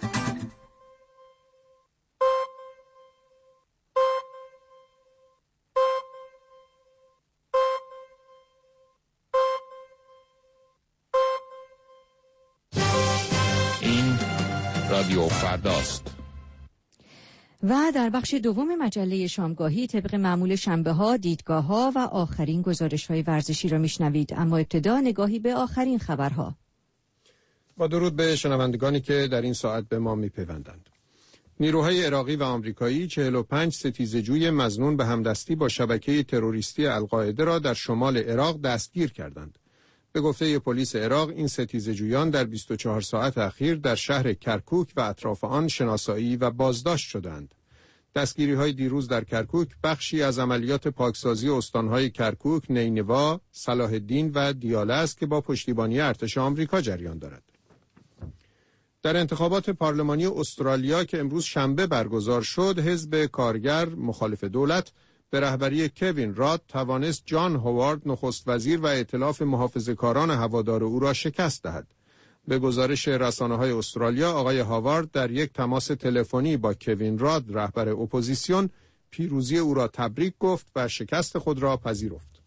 B: این رادیو فرداست.
A: و در بخش دوم مجله شامگاهی طبق معمول شنبه ها، دیدگاه ها و آخرین گزارش های ورزشی را میشنوید. اما ابتدا نگاهی به آخرین خبرها.
C: با درود به شنوندگانی که در این ساعت به ما میپیوندند. نیروهای عراقی و آمریکایی چهل و پنج ستیزه‌جوی مظنون به همدستی با شبکه تروریستی القاعده را در شمال عراق دستگیر کردند. به گفته پلیس عراق این ستیزه‌جویان در بیست و چهار ساعت اخیر در شهر کرکوک و اطراف آن شناسایی و بازداشت شدند. دستگیری‌های دیروز در کرکوک بخشی از عملیات پاکسازی استان‌های کرکوک، نینوا، صلاح الدین و دیاله است که با پشتیبانی ارتش آمریکا جریان دارد. در انتخابات پارلمانی استرالیا که امروز شنبه برگزار شد، حزب کارگر مخالف دولت به رهبری کوین راد توانست جان هوارد نخست وزیر و ائتلاف محافظه‌کاران هوادار او را شکست دهد. به گزارش رسانه‌های استرالیا، آقای هاوارد در یک تماس تلفنی با کوین راد رهبر اپوزیسیون پیروزی او را تبریک گفت و شکست خود را پذیرفت.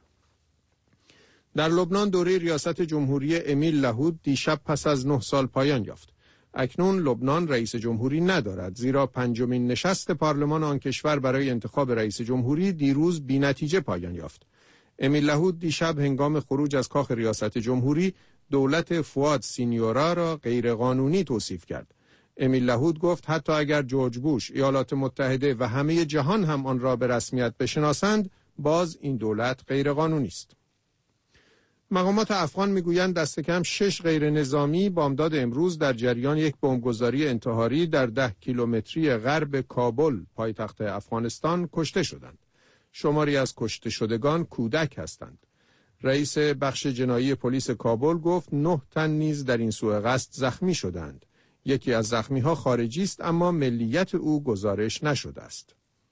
C: در لبنان دوره ریاست جمهوری امیل لهود دیشب پس از نه سال پایان یافت. اکنون لبنان رئیس جمهوری ندارد، زیرا پنجمین نشست پارلمان آن کشور برای انتخاب رئیس جمهوری دیروز بی‌نتیجه پایان یافت. امیل لهود دیشب هنگام خروج از کاخ ریاست جمهوری دولت فواد سینیورا را غیرقانونی توصیف کرد. امیل لهود گفت حتی اگر جورج بوش، ایالات متحده و همه جهان هم آن را به رسمیت بشناسند، باز این دولت غیرقانونی است. مقامات افغان میگویند دست کم شش غیر نظامی بامداد امروز در جریان یک بمبگذاری انتحاری در ده کیلومتری غرب کابل پایتخت افغانستان کشته شدند. شماری از کشته شدگان کودک هستند. رئیس بخش جنایی پلیس کابل گفت نه تن نیز در این سوء قصد زخمی شدند. یکی از زخمی ها خارجی است اما ملیت او گزارش نشده است.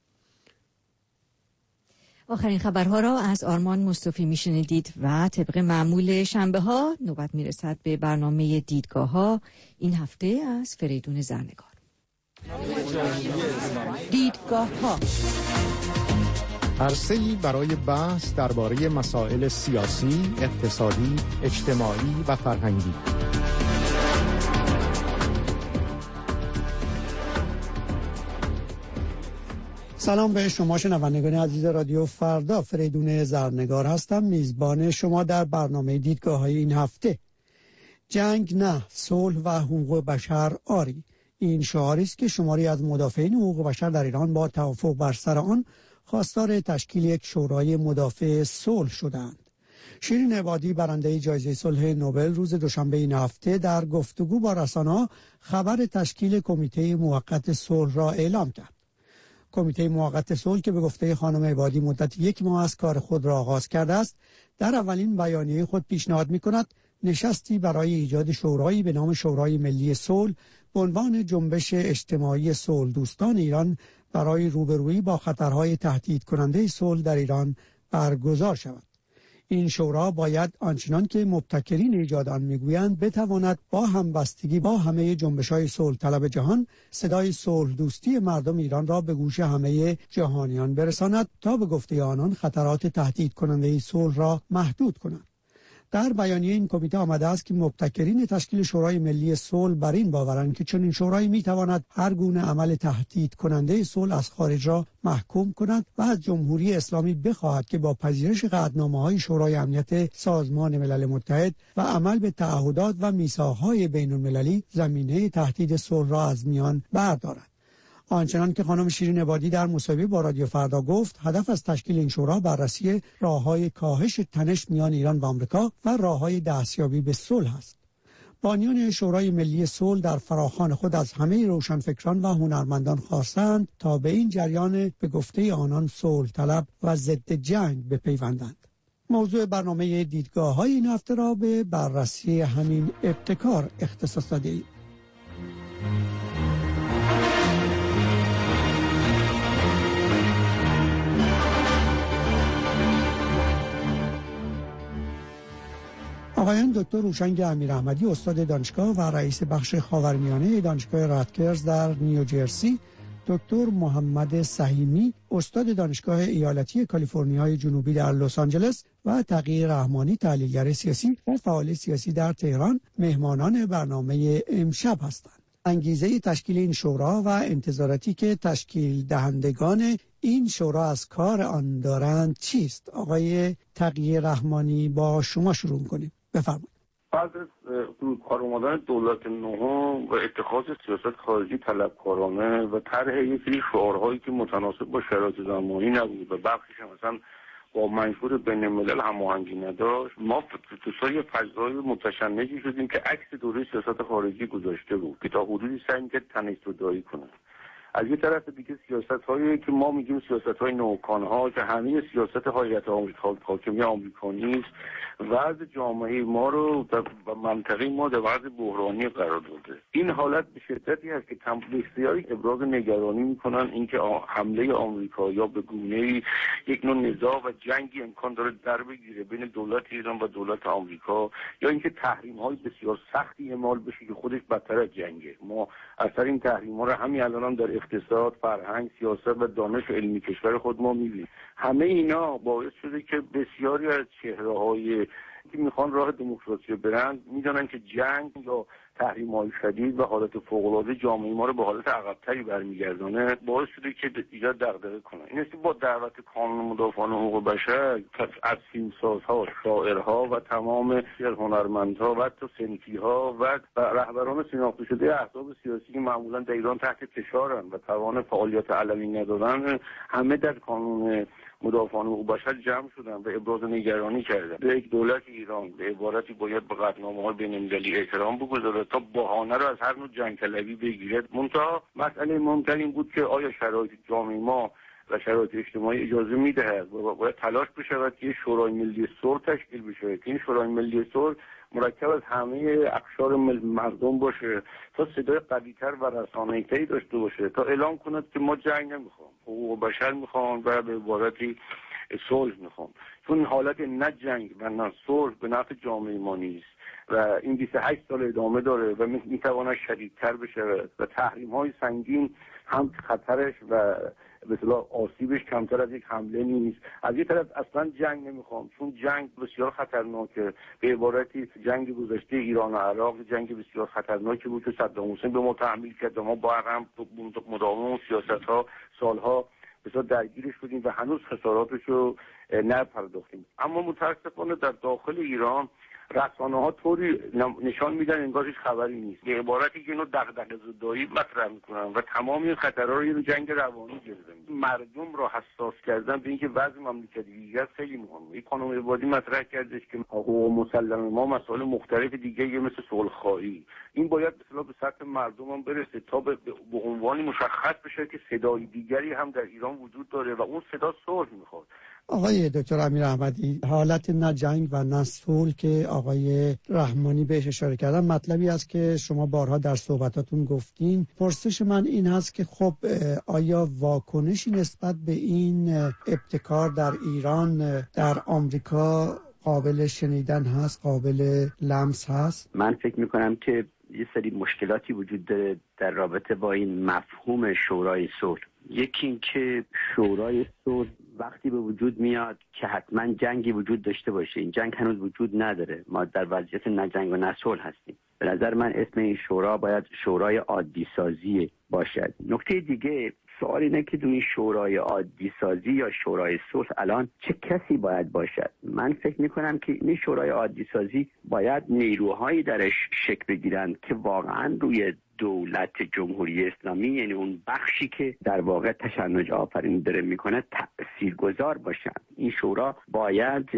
A: آخرین خبرها را از آرمان مصطفی میشنیدید و طبق معمول شنبه ها نوبت میرسد به برنامه دیدگاه ها، این هفته از فریدون زرنگار.
O: دیدگاه ها
Q: عرصه‌ای برای بحث درباره مسائل سیاسی، اقتصادی، اجتماعی و فرهنگی.
H: سلام به شما شنوندگان عزیز رادیو فردا، فریدون زرنگار هستم، میزبان شما در برنامه دیدگاه های این هفته. جنگ نه، صلح و حقوق بشر آری. این شعاری است که شماری از مدافعین حقوق بشر در ایران با توافق بر سر آن خواستار تشکیل یک شورای مدافع صلح شدند. شیرین عبادی برنده جایزه صلح نوبل روز دوشنبه این هفته در گفتگو با رسانه‌ها خبر تشکیل کمیته موقت صلح را اعلام کرد. کمیته موقت صلح که به گفته خانم عبادی مدت یک ماه از کار خود را آغاز کرده است، در اولین بیانیه خود پیشنهاد می‌کند نشستی برای ایجاد شورایی به نام شورای ملی صلح به عنوان جنبش اجتماعی صلح دوستان ایران برای روبرویی با خطرهای تهدید کننده صلح در ایران برگزار شود. این شورا باید آنچنان که مبتکرین ایجاد آن میگویند بتواند با همبستگی با همه جنبش‌های صلح طلب جهان صدای صلح دوستی مردم ایران را به گوش همه جهانیان برساند تا به گفته آنان خطرات تهدید کننده صلح را محدود کند. در بیانیه این کمیته آمده است که مبتکرین تشکیل شورای ملی صلح بر این باورند که چنین شورایی میتواند هر گونه عمل تهدید کننده صلح از خارج را محکوم کند و از جمهوری اسلامی بخواهد که با پذیرش قطعنامه‌های شورای امنیت سازمان ملل متحد و عمل به تعهدات و میثاق‌های بین‌المللی زمینه تهدید صلح را از میان بردارد. آنچنان که خانم شیرین عبادی در مصاحبه با رادیو فردا گفت، هدف از تشکیل این شورا بررسی راه‌های کاهش تنش میان ایران و آمریکا و راه‌های دستیابی به صلح است. بانیان شورای ملی صلح در فراخوان خود از همه روشنفکران و هنرمندان خواستند تا به این جریان به گفته آنان صلح طلب و ضد جنگ بپیوندند. موضوع برنامه دیدگاه‌های این هفته را به بررسی همین ابتکار اختصاص داده‌ایم. آقایان دکتر هوشنگ امیراحمدی استاد دانشگاه و رئیس بخش خاورمیانه دانشگاه راتگرز در نیوجرسی، دکتر محمد سهیمی استاد دانشگاه ایالتی کالیفرنیای جنوبی در لس آنجلس و تقی رحمانی تحلیلگر سیاسی و فعال سیاسی در تهران مهمانان برنامه امشب هستند. انگیزه تشکیل این شورا و انتظاراتی که تشکیل دهندگان این شورا از کار آن دارند چیست؟ آقای تقی رحمانی با شما شروع کنیم. بفرمایید.
F: بعد از کار اومدن دولت نهم و اتخاذ سیاست خارجی طلبکارانه و طرح یک سری شعارهایی که متناسب با شرایط زمانی نبود و بخشش مثلا با منشور بین الملل هماهنگی نداشت، ما تو سری فضای متشنجی شدیم که عکس دوره سیاست خارجی گذاشته بود که تا حدودی سعی می‌کرد تنی‌زدایی کنه. از یه طرف دیگه سیاست‌هایی که ما میگیم سیاست‌های نوکان‌ها که همه سیاست هایئت آمریکا حاکمیه آمریکا نیست، وضع جامعه ما رو و منطقه ما در وضع بحرانی قرار داده. این حالت به شدتی هست که بسیاری ابراز نگرانی میکنن اینکه حمله آمریکا یا به گونه‌ای یک نوع نزاع و جنگی امکان داره در بگیره بین دولت ایران و دولت آمریکا، یا اینکه تحریم‌های بسیار سختی اعمال بشه که خودش بدتر از جنگه. ما اثر این تحریم‌ها رو همین الان در اقتصاد، فرهنگ، سیاست و دانش علمی کشور خود ما می‌بینیم. همه اینا باعث شده که بسیاری از چهره‌های که میخوان راه دموکراسی برن میدونن که جنگ یا تحریم‌های شدید و حالت فوق‌العاده جامعه ما رو به حالت عقب‌تری برمیگردونه، باعث شده که ایجاد دغدغه کنه. این است با دعوت کانون مدافعان حقوق بشر از فیلمسازها، شاعرها و تمام هنرمندها و حتی صنفی‌ها و رهبران شناخته شده احزاب سیاسی که معمولا در ایران تحت فشارن و توان فعالیت علنی ندارن، همه در کانون مدافعان حقوق بشر جمع شدن و ابراز نگرانی کردن. به یک دولت ایران به عبارتی باید به قطعنامه‌های بین‌المللی احترام بگذاره تا بهانه رو از هر نوع جنگ طلبی بگیرد. منتها مسئله مهم‌تر این بود که آیا شرایط جامعه ما و شرایط اجتماعی اجازه می‌دهد و باید تلاش بشود که شورای ملی صلح تشکیل بشه که این شورای ملی صلح مرکب از همه اقشار مردم باشه تا صدای قوی‌تر و رسانه‌ای‌تری داشته باشه تا اعلام کند که ما جنگ نمی‌خوام، حقوق بشر می‌خوام و به عبارتی صلح می‌خوام. چون حالت نه جنگ و نه صلح به نفع جامعه ما نیست و این بیست و هشت سال ادامه داره و می‌تواند شدیدتر بشه و تحریم‌های سنگین هم خطرش و به اصطلاح آسیبش کمتر از یک حمله نیست. از یک طرف اصلا جنگ نمیخوام چون جنگ بسیار خطرناکه. به عبارتی جنگ گذشته ایران و عراق جنگ بسیار خطرناکی بود که صدام حسین به ما تحمیل کرد و ما با هم مداوم سیاست‌ها سالها بسیار درگیرش بودیم و هنوز خساراتش رو نپرداختیم. اما متاسفانه در داخل ایران رسانه‌ها طوری نشان میدن انگار هیچ خبری نیست. به عبارتی که اینو دغدغه زدایی مطرح میکنن و تمام این خطرها رو یه جنگ روانی گرفتن. مردم رو حساس کردن به اینکه وضع مملکت دیگه خیلی مهمه. این خانم عبادی مطرح کردش که حقوق مسلم ما مسائل مختلف دیگه مثل صلح‌خواهی این باید به اصطلاح به سطح مردم هم برسه تا به, به عنوانی مشخص بشه که صدای دیگری هم در ایران وجود داره و اون صدا صلح میخواد.
H: آقای دکتر امیراحمدی، حالت نه جنگ و نه صلح که آقای رحمانی بهش اشاره کردن مطلبی است که شما بارها در صحبتاتون گفتین. پرسش من این هست که خب آیا واکنشی نسبت به این ابتکار در ایران در آمریکا قابل شنیدن هست، قابل لمس هست؟
R: من فکر میکنم که یه سری مشکلاتی وجود داره در رابطه با این مفهوم شورای صلح. یکی این که شورای صلح وقتی به وجود میاد که حتما جنگی وجود داشته باشه. این جنگ هنوز وجود نداره. ما در وضعیت نه جنگ و نه صلح هستیم. به نظر من اسم این شورا باید شورای عادی سازی باشد. نکته دیگه سوال اینه که تو این شورای عادی سازی یا شورای صلح الان چه کسی باید باشد؟ من فکر میکنم که این شورای عادی سازی باید نیروهایی درش شکل بگیرن که واقعا روی دولت جمهوری اسلامی، یعنی اون بخشی که در واقع تشنج آفرینی داره میکنه، تاثیرگذار باشن. این شورا باید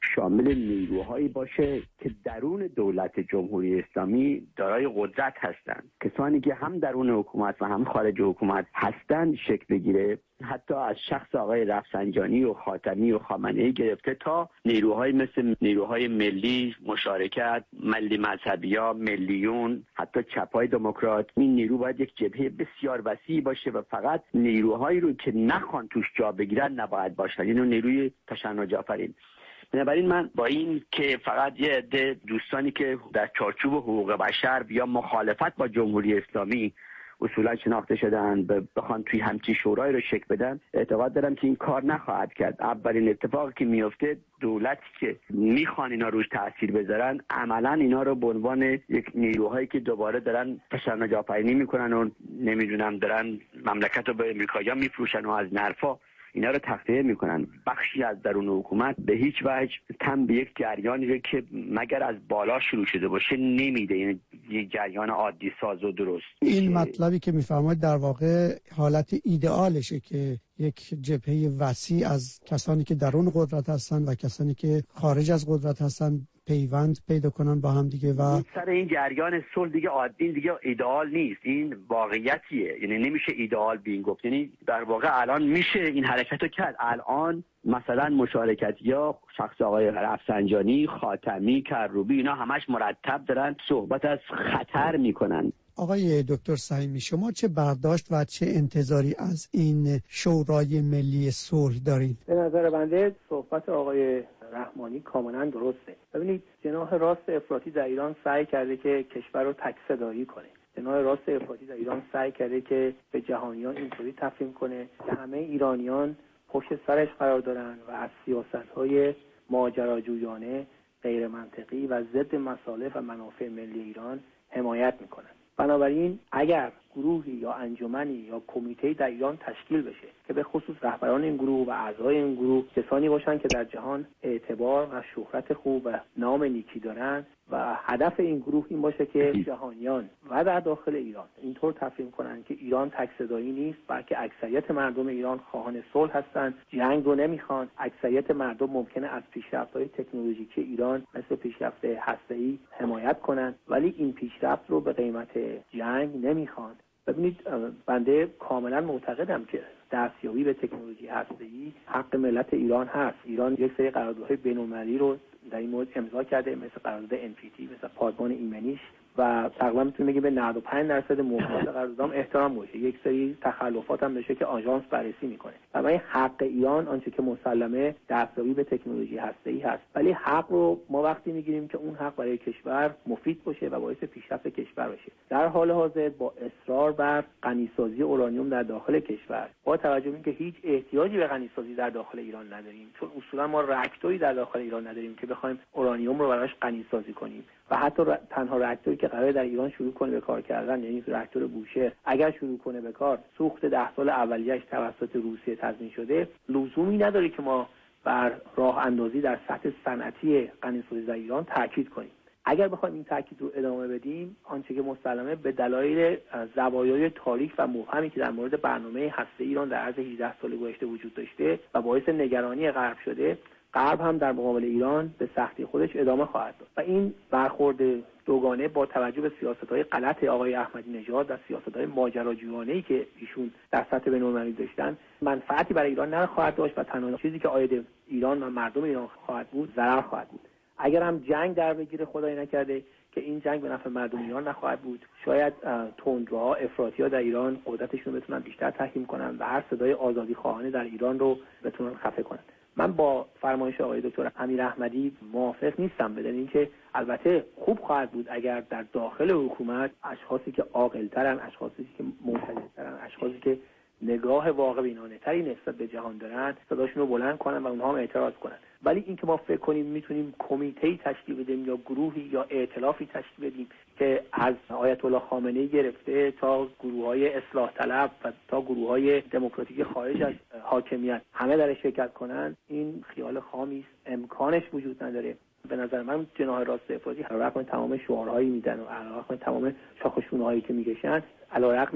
R: شامل نیروهایی باشه که درون دولت جمهوری اسلامی دارای قدرت هستند. کسانی که هم درون حکومت و هم خارج حکومت هستند شکل بگیره، حتی از شخص آقای رفسنجانی و خاتمی و خامنه‌ای گرفته تا نیروهای مثل نیروهای ملی، مشارکت، ملی مذهبی‌ها، ملیون، حتی چپ‌های دموکرات. این نیرو باید یک جبهه بسیار وسیع باشه و فقط نیروهایی رو که نخوان توش جا بگیرن نباید باشه، یعنی نیروی تشنج آفرین. بنابراین من با این که فقط یه عده دوستانی که در چارچوب حقوق بشر یا مخالفت با جمهوری اسلامی اصولا شناخته شدن بخوان توی همچین شورای رو شکل بدن، اعتقاد دارم که این کار نخواهد کرد. اولین اتفاقی که میفته دولتی که میخوان اینا روش تاثیر بذارن عملا اینا رو به عنوان یک نیروهایی که دوباره دارن تشنج آفرینی میکنن و نمیدونم دارن مملکت رو به امریکایی‌ها میفروشن و از نرفا اینا رو تخلیه میکنن. بخشی از درون حکومت به هیچ وجه تم به یک جریانی رو که مگر از بالا شروع شده باشه نمیده، یعنی یک جریان عادی ساز و درست.
H: این مطلبی که میفرمایید در واقع حالت ایدئالشه که یک جبهه وسیع از کسانی که درون قدرت هستن و کسانی که خارج از قدرت هستن پیوند پیدا کنن با هم دیگه و
R: سر این جریان صلح دیگه عادی دیگه ایدئال نیست، این واقعیتیه، یعنی نمیشه ایدئال بین گفت. یعنی در واقع الان میشه این حرکت رو کرد. الان مثلا مشارکتی ها شخص آقای رفسنجانی، خاتمی، کروبی اینا همش مرتب دارن صحبت از خطر میکنن.
H: آقای دکتر سهیمی، شما چه برداشت و چه انتظاری از این شورای ملی صلح دارین؟
G: به نظر بنده صحبت آقای رحمانی کاملا درسته. ببینید جناح راست افراطی در ایران سعی کرده که کشور رو تک صدایی کنه. جناح راست افراطی در ایران سعی کرده که به جهانیان اینطوری تفهیم کنه که همه ایرانیان پشت سرش قرار دارن و از سیاست‌های ماجراجویانه، غیر منطقی و ضد مصالح و منافع ملی ایران حمایت میکنن. بنابراین اگر گروهی یا انجمنی یا کمیته‌ای در ایران تشکیل بشه که به خصوص رهبران این گروه و اعضای این گروه کسانی باشن که در جهان اعتبار و شهرت خوب و نام نیکی دارن و هدف این گروه این باشه که جهانیان و در داخل ایران اینطور تفهیم کنن که ایران تک صدایی نیست، بلکه اکثریت مردم ایران خواهان صلح هستند، جنگ رو نمیخوان. اکثریت مردم ممکنه از پیشرفت‌های تکنولوژیکی ایران مثل پیشرفت هسته‌ای حمایت کنن، ولی این پیشرفت رو به قیمت جنگ نمیخوان. ببینید بنده کاملا معتقدم که دستیابی به تکنولوژی هسته‌ای حق ملت ایران هست. ایران یک سری قراردادهای بین‌المللی رو در این مورد امضا کرده، مثل قرارداد ان پی تی، مثل پادمان ایمنیش، و تقریبا میتونیم بگیم به نود و پنج درصد موافقت قراردادام احترام باشه. یک سری تخلفات هم داشته که آژانس بررسی میکنه. برای حق ایران آنچه که مسلمه دستیابی به تکنولوژی هسته‌ای هست، ولی حق رو ما وقتی میگیریم که اون حق برای کشور مفید باشه و باعث پیشرفت کشور باشه. در حال حاضر با اصرار بر غنیسازی اورانیوم در داخل کشور، با توجه به اینکه هیچ احتیاجی به غنیسازی در داخل ایران نداریم، چون اصولا ما راکتوری در داخل ایران نداریم که بخوایم اورانیوم رو براش غنیسازی کنیم و حتی ر... تنها راکتوری که قراره در ایران شروع کنه به کار کردن، یعنی راکتور بوشهر، اگر شروع کنه به کار، سوخت ده سال اولیه‌اش توسط روسیه تضمین شده، لزومی نداره که ما بر راه اندازی در سطح صنعتی غنیسازی در ایران تاکید کنیم. اگر بخوایم این تاکید رو ادامه بدیم، آنچه که مسلمه به دلایل زوایای تاریک و مبهمی که در مورد برنامه هسته ایران در عرض هجده سال گذشته وجود داشته و باعث نگرانی غرب شده، غرب هم در مقابل ایران به سختی خودش ادامه خواهد داد و این برخورد دوگانه با توجه به سیاست‌های غلط آقای احمدی نژاد و سیاست‌های ماجراجویانه‌ای که ایشون در سطح بین‌المللی داشتن منفعتی برای ایران نخواهد داشت و تنها چیزی که عاید ایران و مردم ایران خواهد بود ضرر خواهد بود. اگر هم جنگ در بگیره، خدای نکرده که این جنگ به نفع مردم ایران نخواهد بود، شاید تندروها، افراطی‌ها در ایران قدرتشون رو بتونن بیشتر تحکیم کنن و هر صدای آزادی خواهانه در ایران رو بتونن خفه کنن. من با فرمایش آقای دکتر امیر احمدی موافق نیستم، بدون اینکه البته خوب خواهد بود اگر در داخل حکومت اشخاصی که عاقل‌ترن، اشخاصی که معتدل‌ترن، اشخاصی که نگاه واقع بینانه تری نسبت به جهان دارن صداشون رو بلند کنن و اونها هم اعتراض کنن. ولی اینکه ما فکر کنیم میتونیم کمیته‌ای تشکیل بدیم یا گروهی یا ائتلافی تشکیل بدیم که از آیت الله خامنه‌ای گرفته تا گروه‌های اصلاح طلب و تا گروه‌های دموکراتیک خارج از حاکمیت همه در شرکت کنن، این خیال خامی است، امکانش وجود نداره. به نظر من جناح راست افراطی علیرغم تمام شعارهایی میدن و علیرغم تمام شاخ و شونه‌هایی که میکشن، علیرغم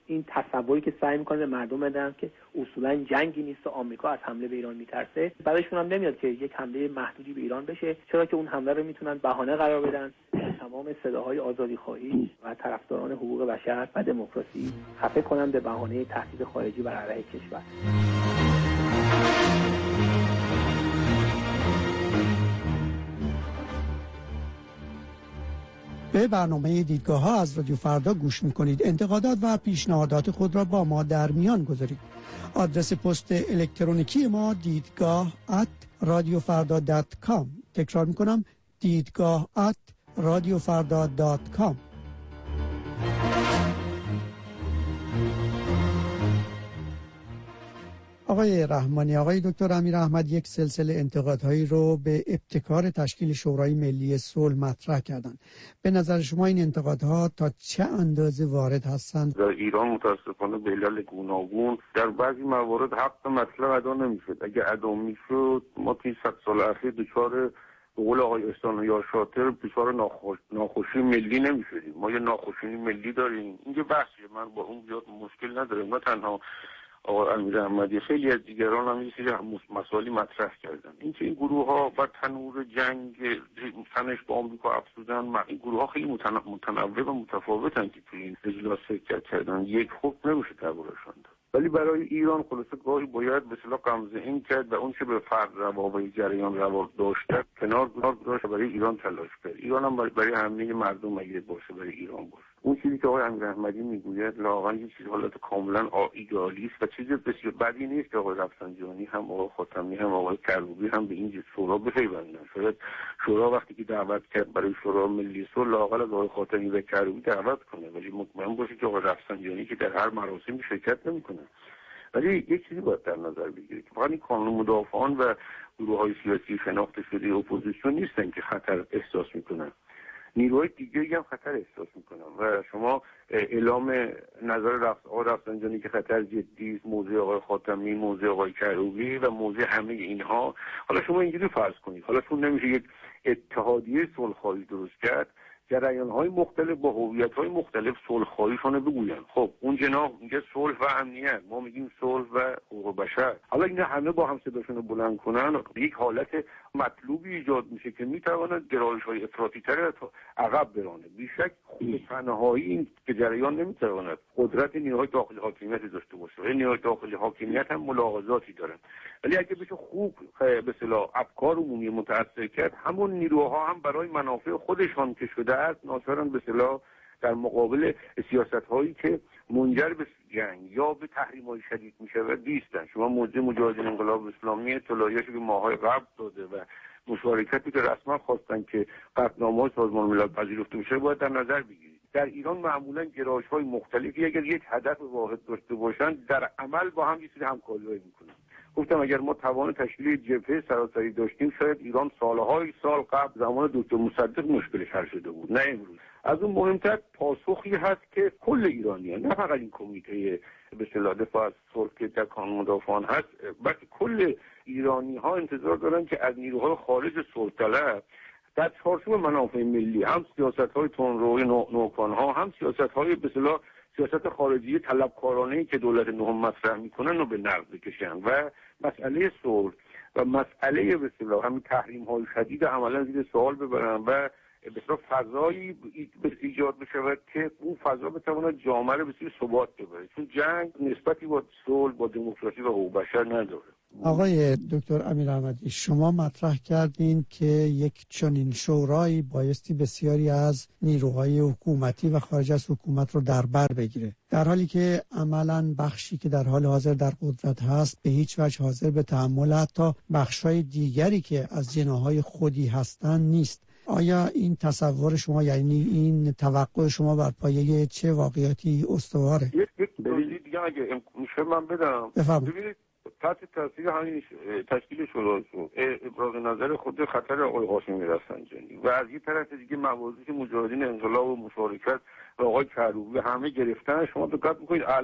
G: این تصوری که سعی میکنه به مردم بدن که اصولا جنگی نیست و آمریکا از حمله به ایران میترسه، برایشون هم نمیاد که یک حمله محدودی به ایران بشه، چرا که اون حمله رو میتونن بهانه قرار بدن تمام صداهای آزادیخواهی و طرفداران حقوق بشر و دموکراسی خفه کنن به بهانه تهدید خارجی بر علیه کشور.
H: به برنامه دیدگاه ها از رادیو فردا گوش میکنید. انتقادات و پیشنهادات خود را با ما در میان گذارید. آدرس پست الکترونیکی ما دیدگاه ات رادیو فردا دات کام. تکرار میکنم دیدگاه ات رادیو فردا دات کام. آقای رحمانی، آقای دکتر امیر احمد یک سلسله انتقادهایی رو به ابتکار تشکیل شورای ملی صلح مطرح کردند. به نظر شما این انتقادها تا چه اندازه وارد هستند؟
F: در ایران متاسفانه به علل گوناگون در بعضی موارد حق مطلب ادا نمیشد. اگه ادا میشد ما توی صد سال اخیر دچار به قول آقای احسان یا شاطر دچار ناخوش... ناخوشی ملی نمیشدیم. ما یه ناخوشی ملی داریم. این یه بحثیه، من با اون زیاد مشکل ندارم. نه تنها آقای امیر احمدی، خیلی از دیگران هم این سری مسائلی مطرح کردن. اینکه این گروه ها بر تنور جنگ تنش با آمریکا افزودن، این گروه ها خیلی متنوع و متفاوتن که توی این اجلاس فکر کردن، یک حکم نمیشه دربارشون داد. ولی برای ایران خلاصه گاهی باید به اصطلاح غمزه‌ای کرد و اون چه به فرد روابط جریان روا داشته کنار گذاشت، برای ایران تلاش کرد. ایران هم برای همه مردم اگه باشه برای ایران باشه. اون چیزی که آقای امیر احمدی میگوید لااقل یه چیز حالت کاملا ایدئالیست و چیز بسیار بدی نیست که آقای رفسنجانی هم آقای خاتمی هم آقای کروبی هم به این شورا بپیوندن. شاید شورا وقتی که دعوت کرد برای شورا ملی صلح لااقل از آقای خاتمی و کروبی دعوت کنه، ولی مطمئن باشه که آقای رفسنجانی که در هر مراسمی شرکت نمیکنه. ولی یک چیزی باید در نظر بگیرید که فقط این قانون مدافعان و گروه‌های سیاسی شناخته شده اپوزیسیون نیستن که خطر احساس میکنن، نیروهای دیگری هم خطر احساس میکنن و شما اعلام نظر رفت آقای رفسنجانی که خطر جدی است، موضع آقای خاتمی، موضع آقای کروبی و موضع همه اینها، حالا شما اینجوری فرض کنید، حالا چون نمیشه یک اتحادیه صلح‌خواهی درست کرد، جریان‌های مختلف با هویت‌های مختلف صلح‌خواهیشون بگوین. خب اون جناح میگه صلح و امنیت، ما میگیم صلح و حقوق بشر. حالا اینا همه با هم صداشون رو بلند کنن، یک حالت مطلوبی ایجاد میشه که میتواند گرایش‌های افراطی‌تر عقب برانه. بیشک خود تنهایی این که جریان نمیتواند قدرت نیروهای داخلی حاکمیت داشته باشه. و نیروهای داخلی حاکمیت هم ملاحظاتی دارن. ولی اگه بشه خوب به اصطلاح افکار عمومی متأثر کرد، همون نیروها هم برای منافع خودشان که شده است ناچارن به اصطلاح در مقابل سیاست‌هایی که منجر به جنگ یا به تحریم‌های شدید می‌شود بیستن. شما موضوع مجاهدین انقلاب اسلامی اطلاعیه‌اش که ماهای قبل داده و مشارکتی که رسما خواستن که قطعنامه‌های سازمان ملل پذیرفته بشه باید در نظر بگیرید. در ایران معمولاً گرایش‌های مختلفی اگر یک هدف واحد داشته باشند در عمل با هم یه سری همکاری می‌کنن. گفتم اگر ما توان تشکیل جبهه سراسری داشتیم شاید ایران سالهای سال قبل زمان دکتر مصدق مشکلش حل شده بود، نه امروز. از اون مهمتر پاسخی هست که کل ایرانیان، نه فقط این کمیته به اصطلاح دفاع از صلح که در قانون مدافعان هست، بلکه کل ایرانی ها انتظار دارن که از نیروهای خارج صلح طلب در چارچوب منافع ملی هم سیاست‌های تندروی نوپان‌ها هم سیاست‌های به اصطلاح سیاست خارجی طلبکارانه‌ای که دولت نهم مطرح میکنن رو به نقد بکشن و مسئله صلح و مسئله به اصطلاح همین تحریم‌های شدید عملاً زیر سوال ببرن و به اصطلاح فضایی ایجاد بشه که اون فضا بتواند جامعه رو به سوی ثبات ببره، چون جنگ نسبتی با صلح با دموکراسی و حقوق بشر نداره.
H: آقای دکتر امیر احمدی، شما مطرح کردین که یک چنین شورایی بایستی بسیاری از نیروهای حکومتی و خارج از حکومت رو در بر بگیره، در حالی که عملاً بخشی که در حال حاضر در قدرت هست به هیچ وجه حاضر به تحمل حتی بخشای دیگری که از جناحهای خودی هستن نیست. آیا این تصور شما، یعنی این توقع شما بر پایه چه واقعیتی استواره؟
F: یک یک دلیل دیگه اگه میشه من بدم. ببینید تحت تاثیر همین تشکیل شورای ابراز نظر خود خطر آقای قاسمی رفسنجانی و از یک طرف دیگه مواردی که مجاهدین انقلاب و مشارکت و آقای کروبی همه گرفتن، شما دقت میکنید الان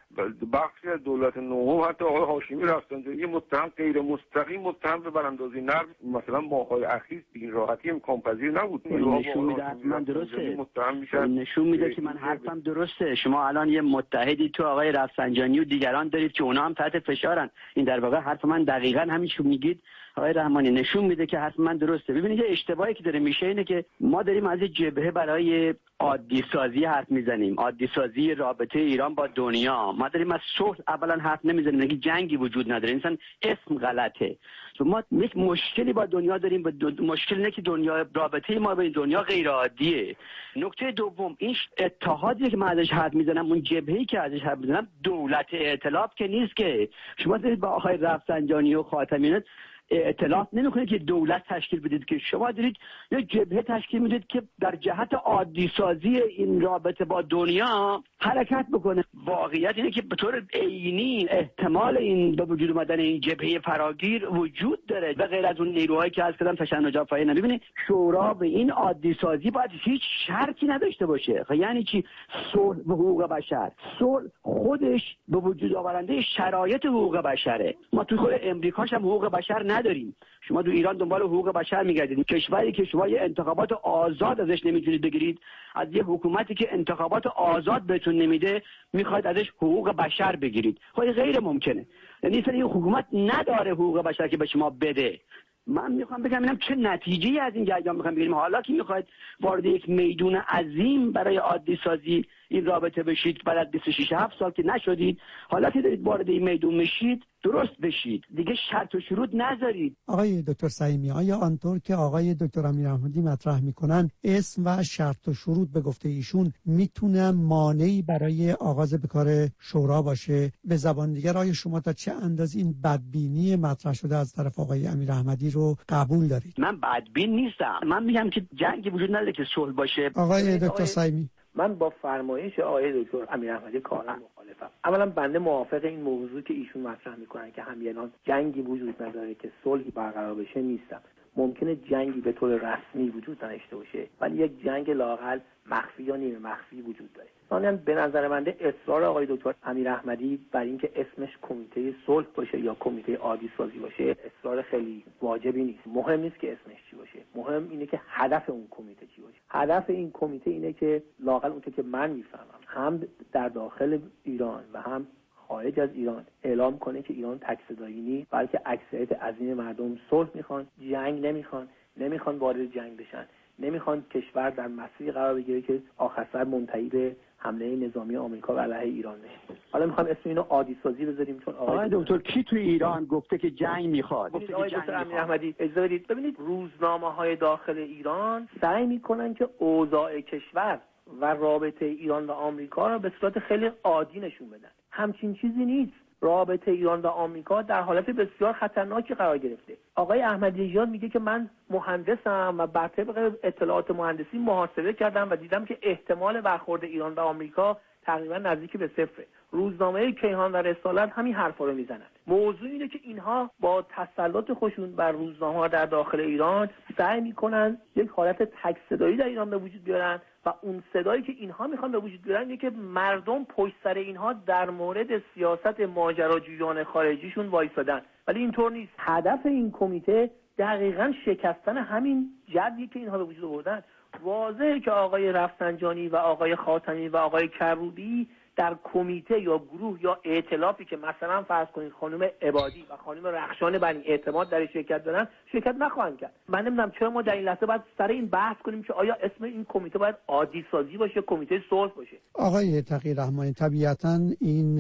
F: بخشی از دولت نهم حتی آقای هاشمی رفسنجانی متهم غیر مستقیم متهم به براندازی نرد مثلا ماه‌های اخیر به این راحتی امکان پذیر نبود.
R: نشون میده من درسته نشون میده که من حرفم درسته. شما الان یه متحدی تو آقای رفسنجانی و دیگران دارید که اونا هم تحت فشارن. این در واقع حرف من دقیقاً همین چیزی میگید آقای رحمانی، نشون میده که حرف من درسته. ببینید یه اشتباهی که داره میشه اینه که ما داریم از جبهه برای عادی سازی حرف میزنیم، عادی سازی رابطه ایران با دنیا. ما داریم از صلح اولا حرف نمیزنیم، میگه جنگی وجود نداره. انسان اسم غلطه. ما یک مشکلی با دنیا داریم، با دو... مشکل اینه که دنیا رابطه ما با این دنیا غیر عادیه. نکته دوم این اتحادی که من ازش حرف میزنم، اون جبهه‌ای که ازش حرف میزنم دولت ائتلاف که نیست که. شما دارید با آقای رفسنجانی و خاتمی ائتلاف نمی‌کنید که دولت تشکیل بدید، که شما دارید یه جبهه تشکیل میدید که در جهت عادی سازی این رابطه با دنیا حرکت بکنه. واقعیت اینه که به طور عینی احتمال این به وجود اومدن این جبهه فراگیر وجود داره، به غیر از اون نیروهایی که از کردم تشنجات فایل. ببینید شورا به این عادی سازی باید هیچ شرطی نداشته باشه. یعنی چی؟ صلح و حقوق بشر، صلح خودش به وجود آورنده شرایط حقوق بشره. ما تو خود امریکاش هم حقوق بشر نداریم. شما تو ایران دنبال حقوق بشر میگردید، کشوری که شما یه انتخابات آزاد ازش نمیتونید بگیرید، از یه حکومتی که انتخابات آزاد بهتون نمیده میخواید ازش حقوق بشر بگیرید. خب غیر ممکنه. یعنی اصلا این حکومت نداره حقوق بشر که به شما بده. من میخوام بگم اینم چه نتیجه‌ای از این جریان میخوام بگیریم. حالا که میخواید وارد یک میدون عظیم برای عادی سازی این رابطه بشید بعد از بیست و شش هفت سال که نشدید، حالا که دارید وارد این میدون میشید درست بشید، دیگه شرط و شروط نذارید.
H: آقای دکتر سعیمی، آیا آنطور که آقای دکتر امیر احمدی مطرح میکنن اسم و شرط و شروط به گفته ایشون میتونه مانعی برای آغاز به کار شورا باشه؟ به زبان دیگر آیا شما تا چه اندازه این بدبینی مطرح شده از طرف آقای امیر احمدی رو قبول دارید؟
R: من بدبین نیستم، من میگم که جنگی وجود نداره که صلح باشه.
H: آقای دکتر سعیمی،
G: من با فرمایش آقای دکتر امیر احمدی کاملا مخالفم. اولا بنده موافق این موضوع که ایشون مطرح میکنن که همینان جنگی وجود نداره که صلحی برقرار بشه نیستم. ممکنه جنگی به طور رسمی وجود نداشته باشه ولی یک جنگ لااقل مخفی یا نیمه مخفی وجود داره. ثانیاً به نظر من اصرار آقای دکتر امیر احمدی بر اینکه اسمش کمیته صلح باشه یا کمیته عادی سازی باشه اصرار خیلی واجبی نیست. مهم نیست که اسمش چی باشه، مهم اینه که هدف اون کمیته چی باشه. هدف این کمیته اینه که لااقل اون که من میفهمم هم در داخل ایران و هم خارج از ایران اعلام کنه که ایران تک صدایی نیست، بلکه اکثریت عظیم مردم صلح میخوان، جنگ نمیخوان، نمیخوان وارد جنگ بشن، نمیخوان کشور در مسیری قرار بگیره که آخر سر منتهی به حمله نظامی آمریکا بر علیه ایران بشه. حالا میخوام اسم اینو عادی سازی بذاریم چون
R: آقای دکتر کی توی ایران گفته که جنگ میخواد؟
G: گفته آقای دکتر امیر احمدی اجازه بدید. ببینید روزنامه‌های داخل ایران سعی میکنن که اوضاع کشور و رابطه ایران و آمریکا رو به صورت خیلی عادی نشون بدن. همچین چیزی نیست. رابطه ایران و آمریکا در حالت بسیار خطرناکی قرار گرفته. آقای احمدی نژاد میگه که من مهندسم و بر طبق اطلاعات مهندسی محاسبه کردم و دیدم که احتمال برخورد ایران و آمریکا تقریبا نزدیک به صفره. روزنامه کیهان و رسالت همین حرفا رو میزنن. موضوع اینه که اینها با تسلط خودشون بر روزنامه‌ها در داخل ایران سعی میکنن یک حالت تک صدایی در ایران به وجود بیارن و اون صدایی که اینها میخوان به وجود بیارن اینه که مردم پشت سر اینها در مورد سیاست ماجراجویان خارجیشون وایسادن، ولی اینطور نیست. هدف این کمیته دقیقاً شکستن همین جدی که اینها به وجود آوردن. واضحه که آقای رفسنجانی و آقای خاتمی و آقای کروبی در کمیته یا گروه یا ائتلافی که مثلا فرض کنید خانم عبادی و خانم رخشان بنی اعتماد در شرکت دارن شرکت نخواهند کرد. من نمیدونم چرا ما در این لحظه باید سر این بحث کنیم که آیا اسم این کمیته باید عادی سازی باشه یا کمیته صلح باشه.
H: آقای تقی رحمانی، طبیعتاً این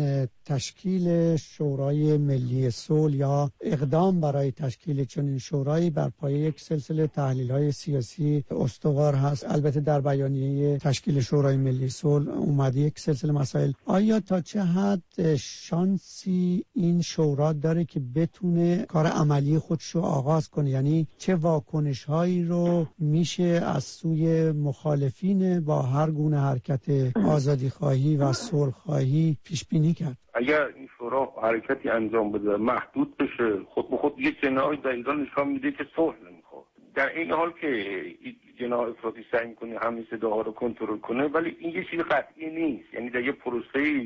H: تشکیل شورای ملی صلح یا اقدام برای تشکیل چنین شورایی بر پایه یک سلسله تحلیل‌های سیاسی استوار هست. البته در بیانیه تشکیل شورای ملی صلح اومده یک سلسله مسائل. آیا تا چه حد شانسی این شورا داره که بتونه کار عملی خودش رو آغاز کنه؟ یعنی چه واکنش‌هایی رو میشه از سوی مخالفین با هر گونه حرکت آزادی‌خواهی و صلح‌خواهی پیش بینی کرد؟
F: اگر این شورا حرکتی انجام بده محدود بشه، خود به خود یک جناح در ایران نشان میده که صلح نمیخواد. در این حال که جناح افراطی سعی میکنه همین صداها رو کنترل کنه، ولی این یه چیز قطعی نیست. یعنی در یه پروسه‌ای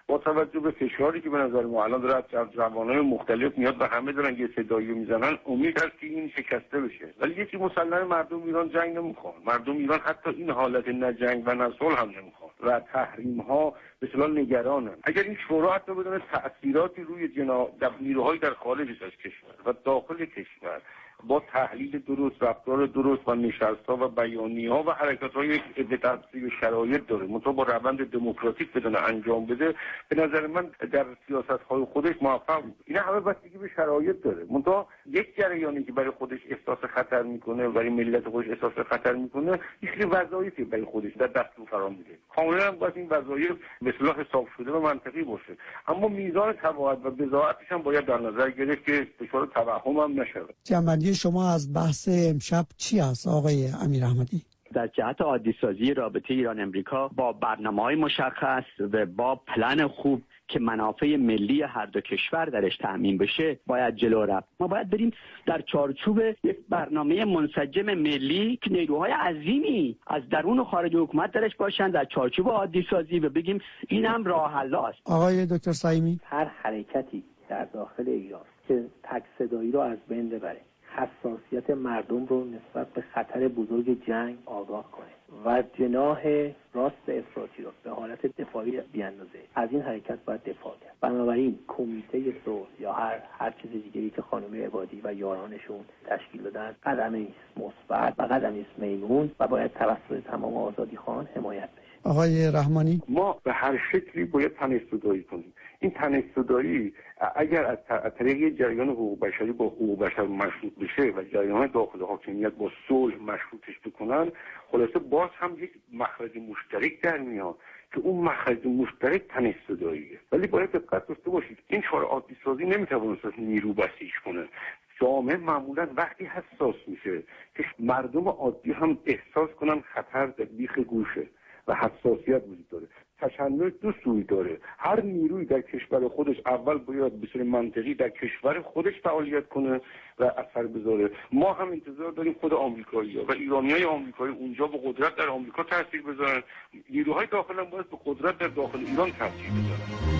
F: با توجه به فشاری که به نظر ما الان داره از جوانان مختلف میاد و همه دارن یه صدایی میزنن، امید هست که این شکسته بشه. ولی یکی مسلماً مردم ایران جنگ نمیخوان. مردم ایران حتی این حالت نه جنگ و نه صلح هم نمیخوان و تحریم ها به اصطلاح نگرانن. اگر این شورا حتی بدون تأثیراتی روی جنا نیروهای در خارج از کشور و داخل کشور با تحلیل درست، رفتار درست و نشست‌ها و بیانیه‌ها و حرکت‌های به تفسیر شرایط داره، منتها با روند دموکراتیک بدون انجام بده، به نظر من در سیاست‌های خودش موفق بود. این همه بستگی به شرایط داره. منتها یک جریانی که برای خودش احساس خطر میکنه، برای ملت خودش احساس خطر میکنه، یه سری وظایفی برای خودش در دستور قرار میده. کاملا باید این وظایف به اصطلاح حساب شده و منطقی باشه. اما میزان تباعد و بضاعتش هم باید در نظر گرفت که دچار توهم هم نشه.
H: جنبندی شما از بحث امشب چی است آقای امیر احمدی؟
R: در جهت عادی سازی رابطه ایران امریکا با برنامه‌های مشخص و با پلن خوب که منافع ملی هر دو کشور درش تامین بشه باید جلو رفت. ما باید بریم در چارچوب یک برنامه منسجم ملی که نیروهای عظیمی از درون و خارج حکومت درش باشن در چارچوب عادی سازی و بگیم این هم راه حل است.
H: آقای دکتر صایمی،
G: هر حرکتی در داخل ایران که تک صدایی رو از بین ببره، حساسیت مردم رو نسبت به خطر بزرگ جنگ آگاه کنه و جناح راست افراطی رو به حالت دفاعی بیاندازه، از این حرکت باید دفاع کرد. بنابراین کمیته صلح یا هر هر چیز دیگه‌ای که خانم عبادی و یارانشون تشکیل دادن قدمی مثبت و قدمی میمون و باید توسط تمام آزادیخوان حمایت بشه.
H: آقای رحمانی،
F: ما به هر شکلی باید تنش-زدایی کنیم. این تنش-زدایی اگر از طریق جریان حقوق بشری با حقوق بشر مشروط بشه و جریان داخل حاکمیت با صلح مشروطش بکنن، خلاصه باز هم یک مخرج مشترک در میاد که اون مخرج مشترک تنش-زداییه. ولی باید دقت داشته باشید این شورای عادی سازی نمیتونه نیرو بسیج کنه. جامعه معمولا وقتی حساس میشه که مردم عادی هم احساس کنن خطر در بیخ گوشه و حساسیت وجود داره. تشنج دو سوی داره. هر نیروی در کشور خودش اول باید به صورت منطقی در کشور خودش فعالیت کنه و اثر بذاره. ما هم انتظار داریم خود آمریکایی‌ها و ایرانیای آمریکایی اونجا به قدرت در آمریکا تاثیر بذارن. نیروهای داخل هم باید به قدرت در داخل ایران تاثیر بذارن.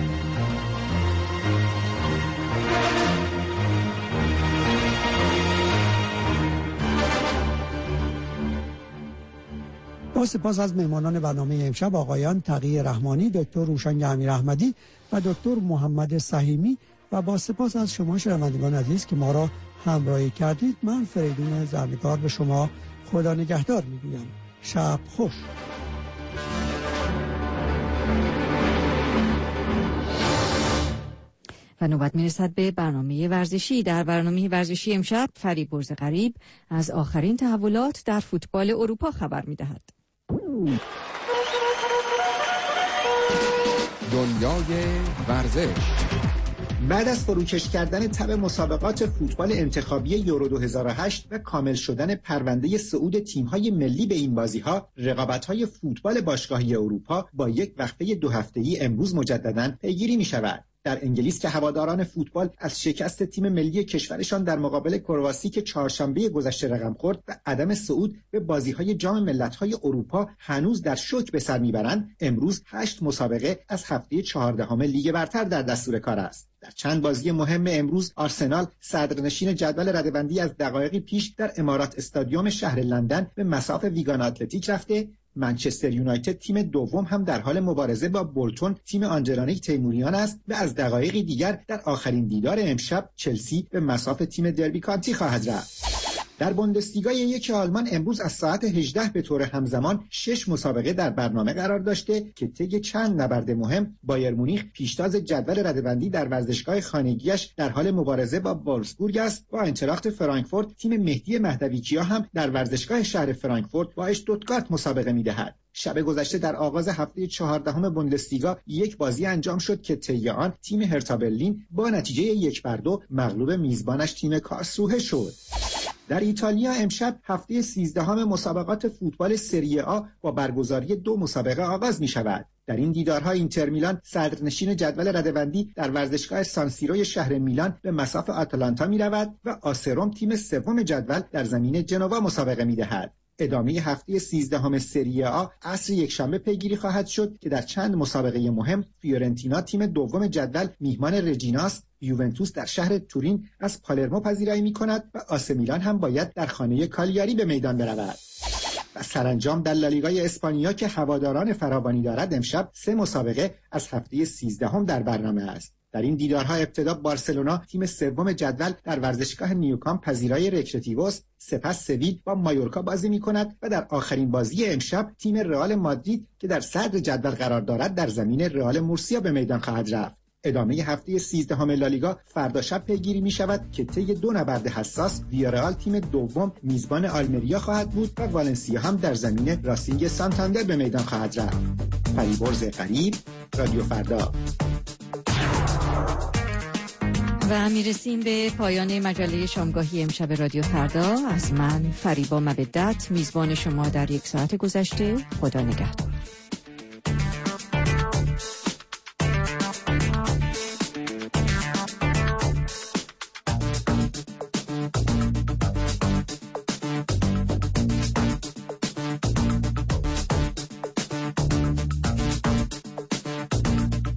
H: با سپاس از مهمانان برنامه امشب آقایان تقی رحمانی، دکتر روشنگ امیر احمدی و دکتر محمد سهیمی و با سپاس از شما شنوندگان عزیز که ما را همراهی کردید. من فریدون زرنگار به شما خدا نگهدار میگویم. شب خوش.
A: و نوبت میرسد به برنامه ورزشی. در برنامه ورزشی امشب فریبرز غریب از آخرین تحولات در فوتبال اروپا خبر میدهد.
B: دنیای ورزش.
S: بعد از فروکش کردن تب مسابقات فوتبال انتخابی یورو دو هزار و هشت و کامل شدن پرونده صعود تیم‌های ملی به این بازی‌ها، رقابت‌های فوتبال باشگاهی اروپا با یک وقفه دو هفته‌ای امروز مجدداً پیگیری می‌شود. در انگلیس که هواداران فوتبال از شکست تیم ملی کشورشان در مقابل کرواسی که چهارشنبه گذشته رقم خورد و عدم صعود به بازی‌های جام ملت‌های اروپا هنوز در شوک به سر میبرند، امروز هشت مسابقه از هفته چهاردهم لیگ برتر در دستور کار است. در چند بازی مهم امروز آرسنال صدرنشین جدول رده‌بندی از دقایقی پیش در امارات استادیوم شهر لندن به مصاف ویگان اتلتیک رفته. منچستر یونایتد تیم دوم هم در حال مبارزه با بولتون تیم آنجلانی تیموریان است و از دقایقی دیگر در آخرین دیدار امشب چلسی به مصاف تیم دربی کانتی خواهد رفت. در بوندسلیگا یک آلمان امروز از ساعت هجده به طور همزمان شش مسابقه در برنامه قرار داشته که طی چند نبرد مهم بایر مونیخ پیشتاز جدول رده‌بندی در ورزشگاه خانگیش در حال مبارزه با وولفسبورگ است و انتراخت فرانکفورت تیم مهدی مهدویچیا هم در ورزشگاه شهر فرانکفورت با اشتوتگارت مسابقه می‌دهد. شب گذشته در آغاز هفته چهاردهم بوندسلیگا یک بازی انجام شد که طی آن تیم هرتا برلین با نتیجه یک بر دو مغلوب میزبانش تیم کارلسروه شد. در ایتالیا امشب هفته سیزدهم مسابقات فوتبال سری آ با برگزاری دو مسابقه آغاز می شود. در این دیدارها اینتر میلان صدرنشین جدول رده‌بندی در ورزشگاه سانسیروی شهر میلان به مصاف آتالانتا می رود و آسروم تیم سوم جدول در زمین جنوا مسابقه می دهد. ادامه هفته سیزدهم سری آ عصر یکشنبه پیگیری خواهد شد که در چند مسابقه مهم فیورنتینا تیم دوم جدول میهمان رجیناست، یوونتوس در شهر تورین از پالرمو پذیرایی می‌کند و آسه میلان هم باید در خانه کالیاری به میدان برود. و سرانجام در لالیگای اسپانیا که هواداران فراوانی دارد، امشب سه مسابقه از هفته سیزدهم در برنامه است. در این دیدارها ابتدا بارسلونا تیم سوم جدول در ورزشگاه نیوکامپ پذیرای رکرتیووس، سپس سویل با مایورکا بازی می‌کند و در آخرین بازی امشب تیم رئال مادرید که در صدر جدول قرار دارد در زمین رئال مورسیا به میدان خواهد رفت. ادامه هفته سیزدهم لالیگا فردا شب پیگیری می شود که طی دو نبرد حساس ویارئال تیم دوم میزبان آلمریا خواهد بود و والنسیا هم در زمین راسینگ سانتاندر به میدان خواهد رفت. فریبرز قریب، رادیو فردا.
A: و میرسیم به پایان مجله شامگاهی امشب رادیو فردا. از من فریبا مودت میزبان شما در یک ساعت گذشته. خدا نگهدار.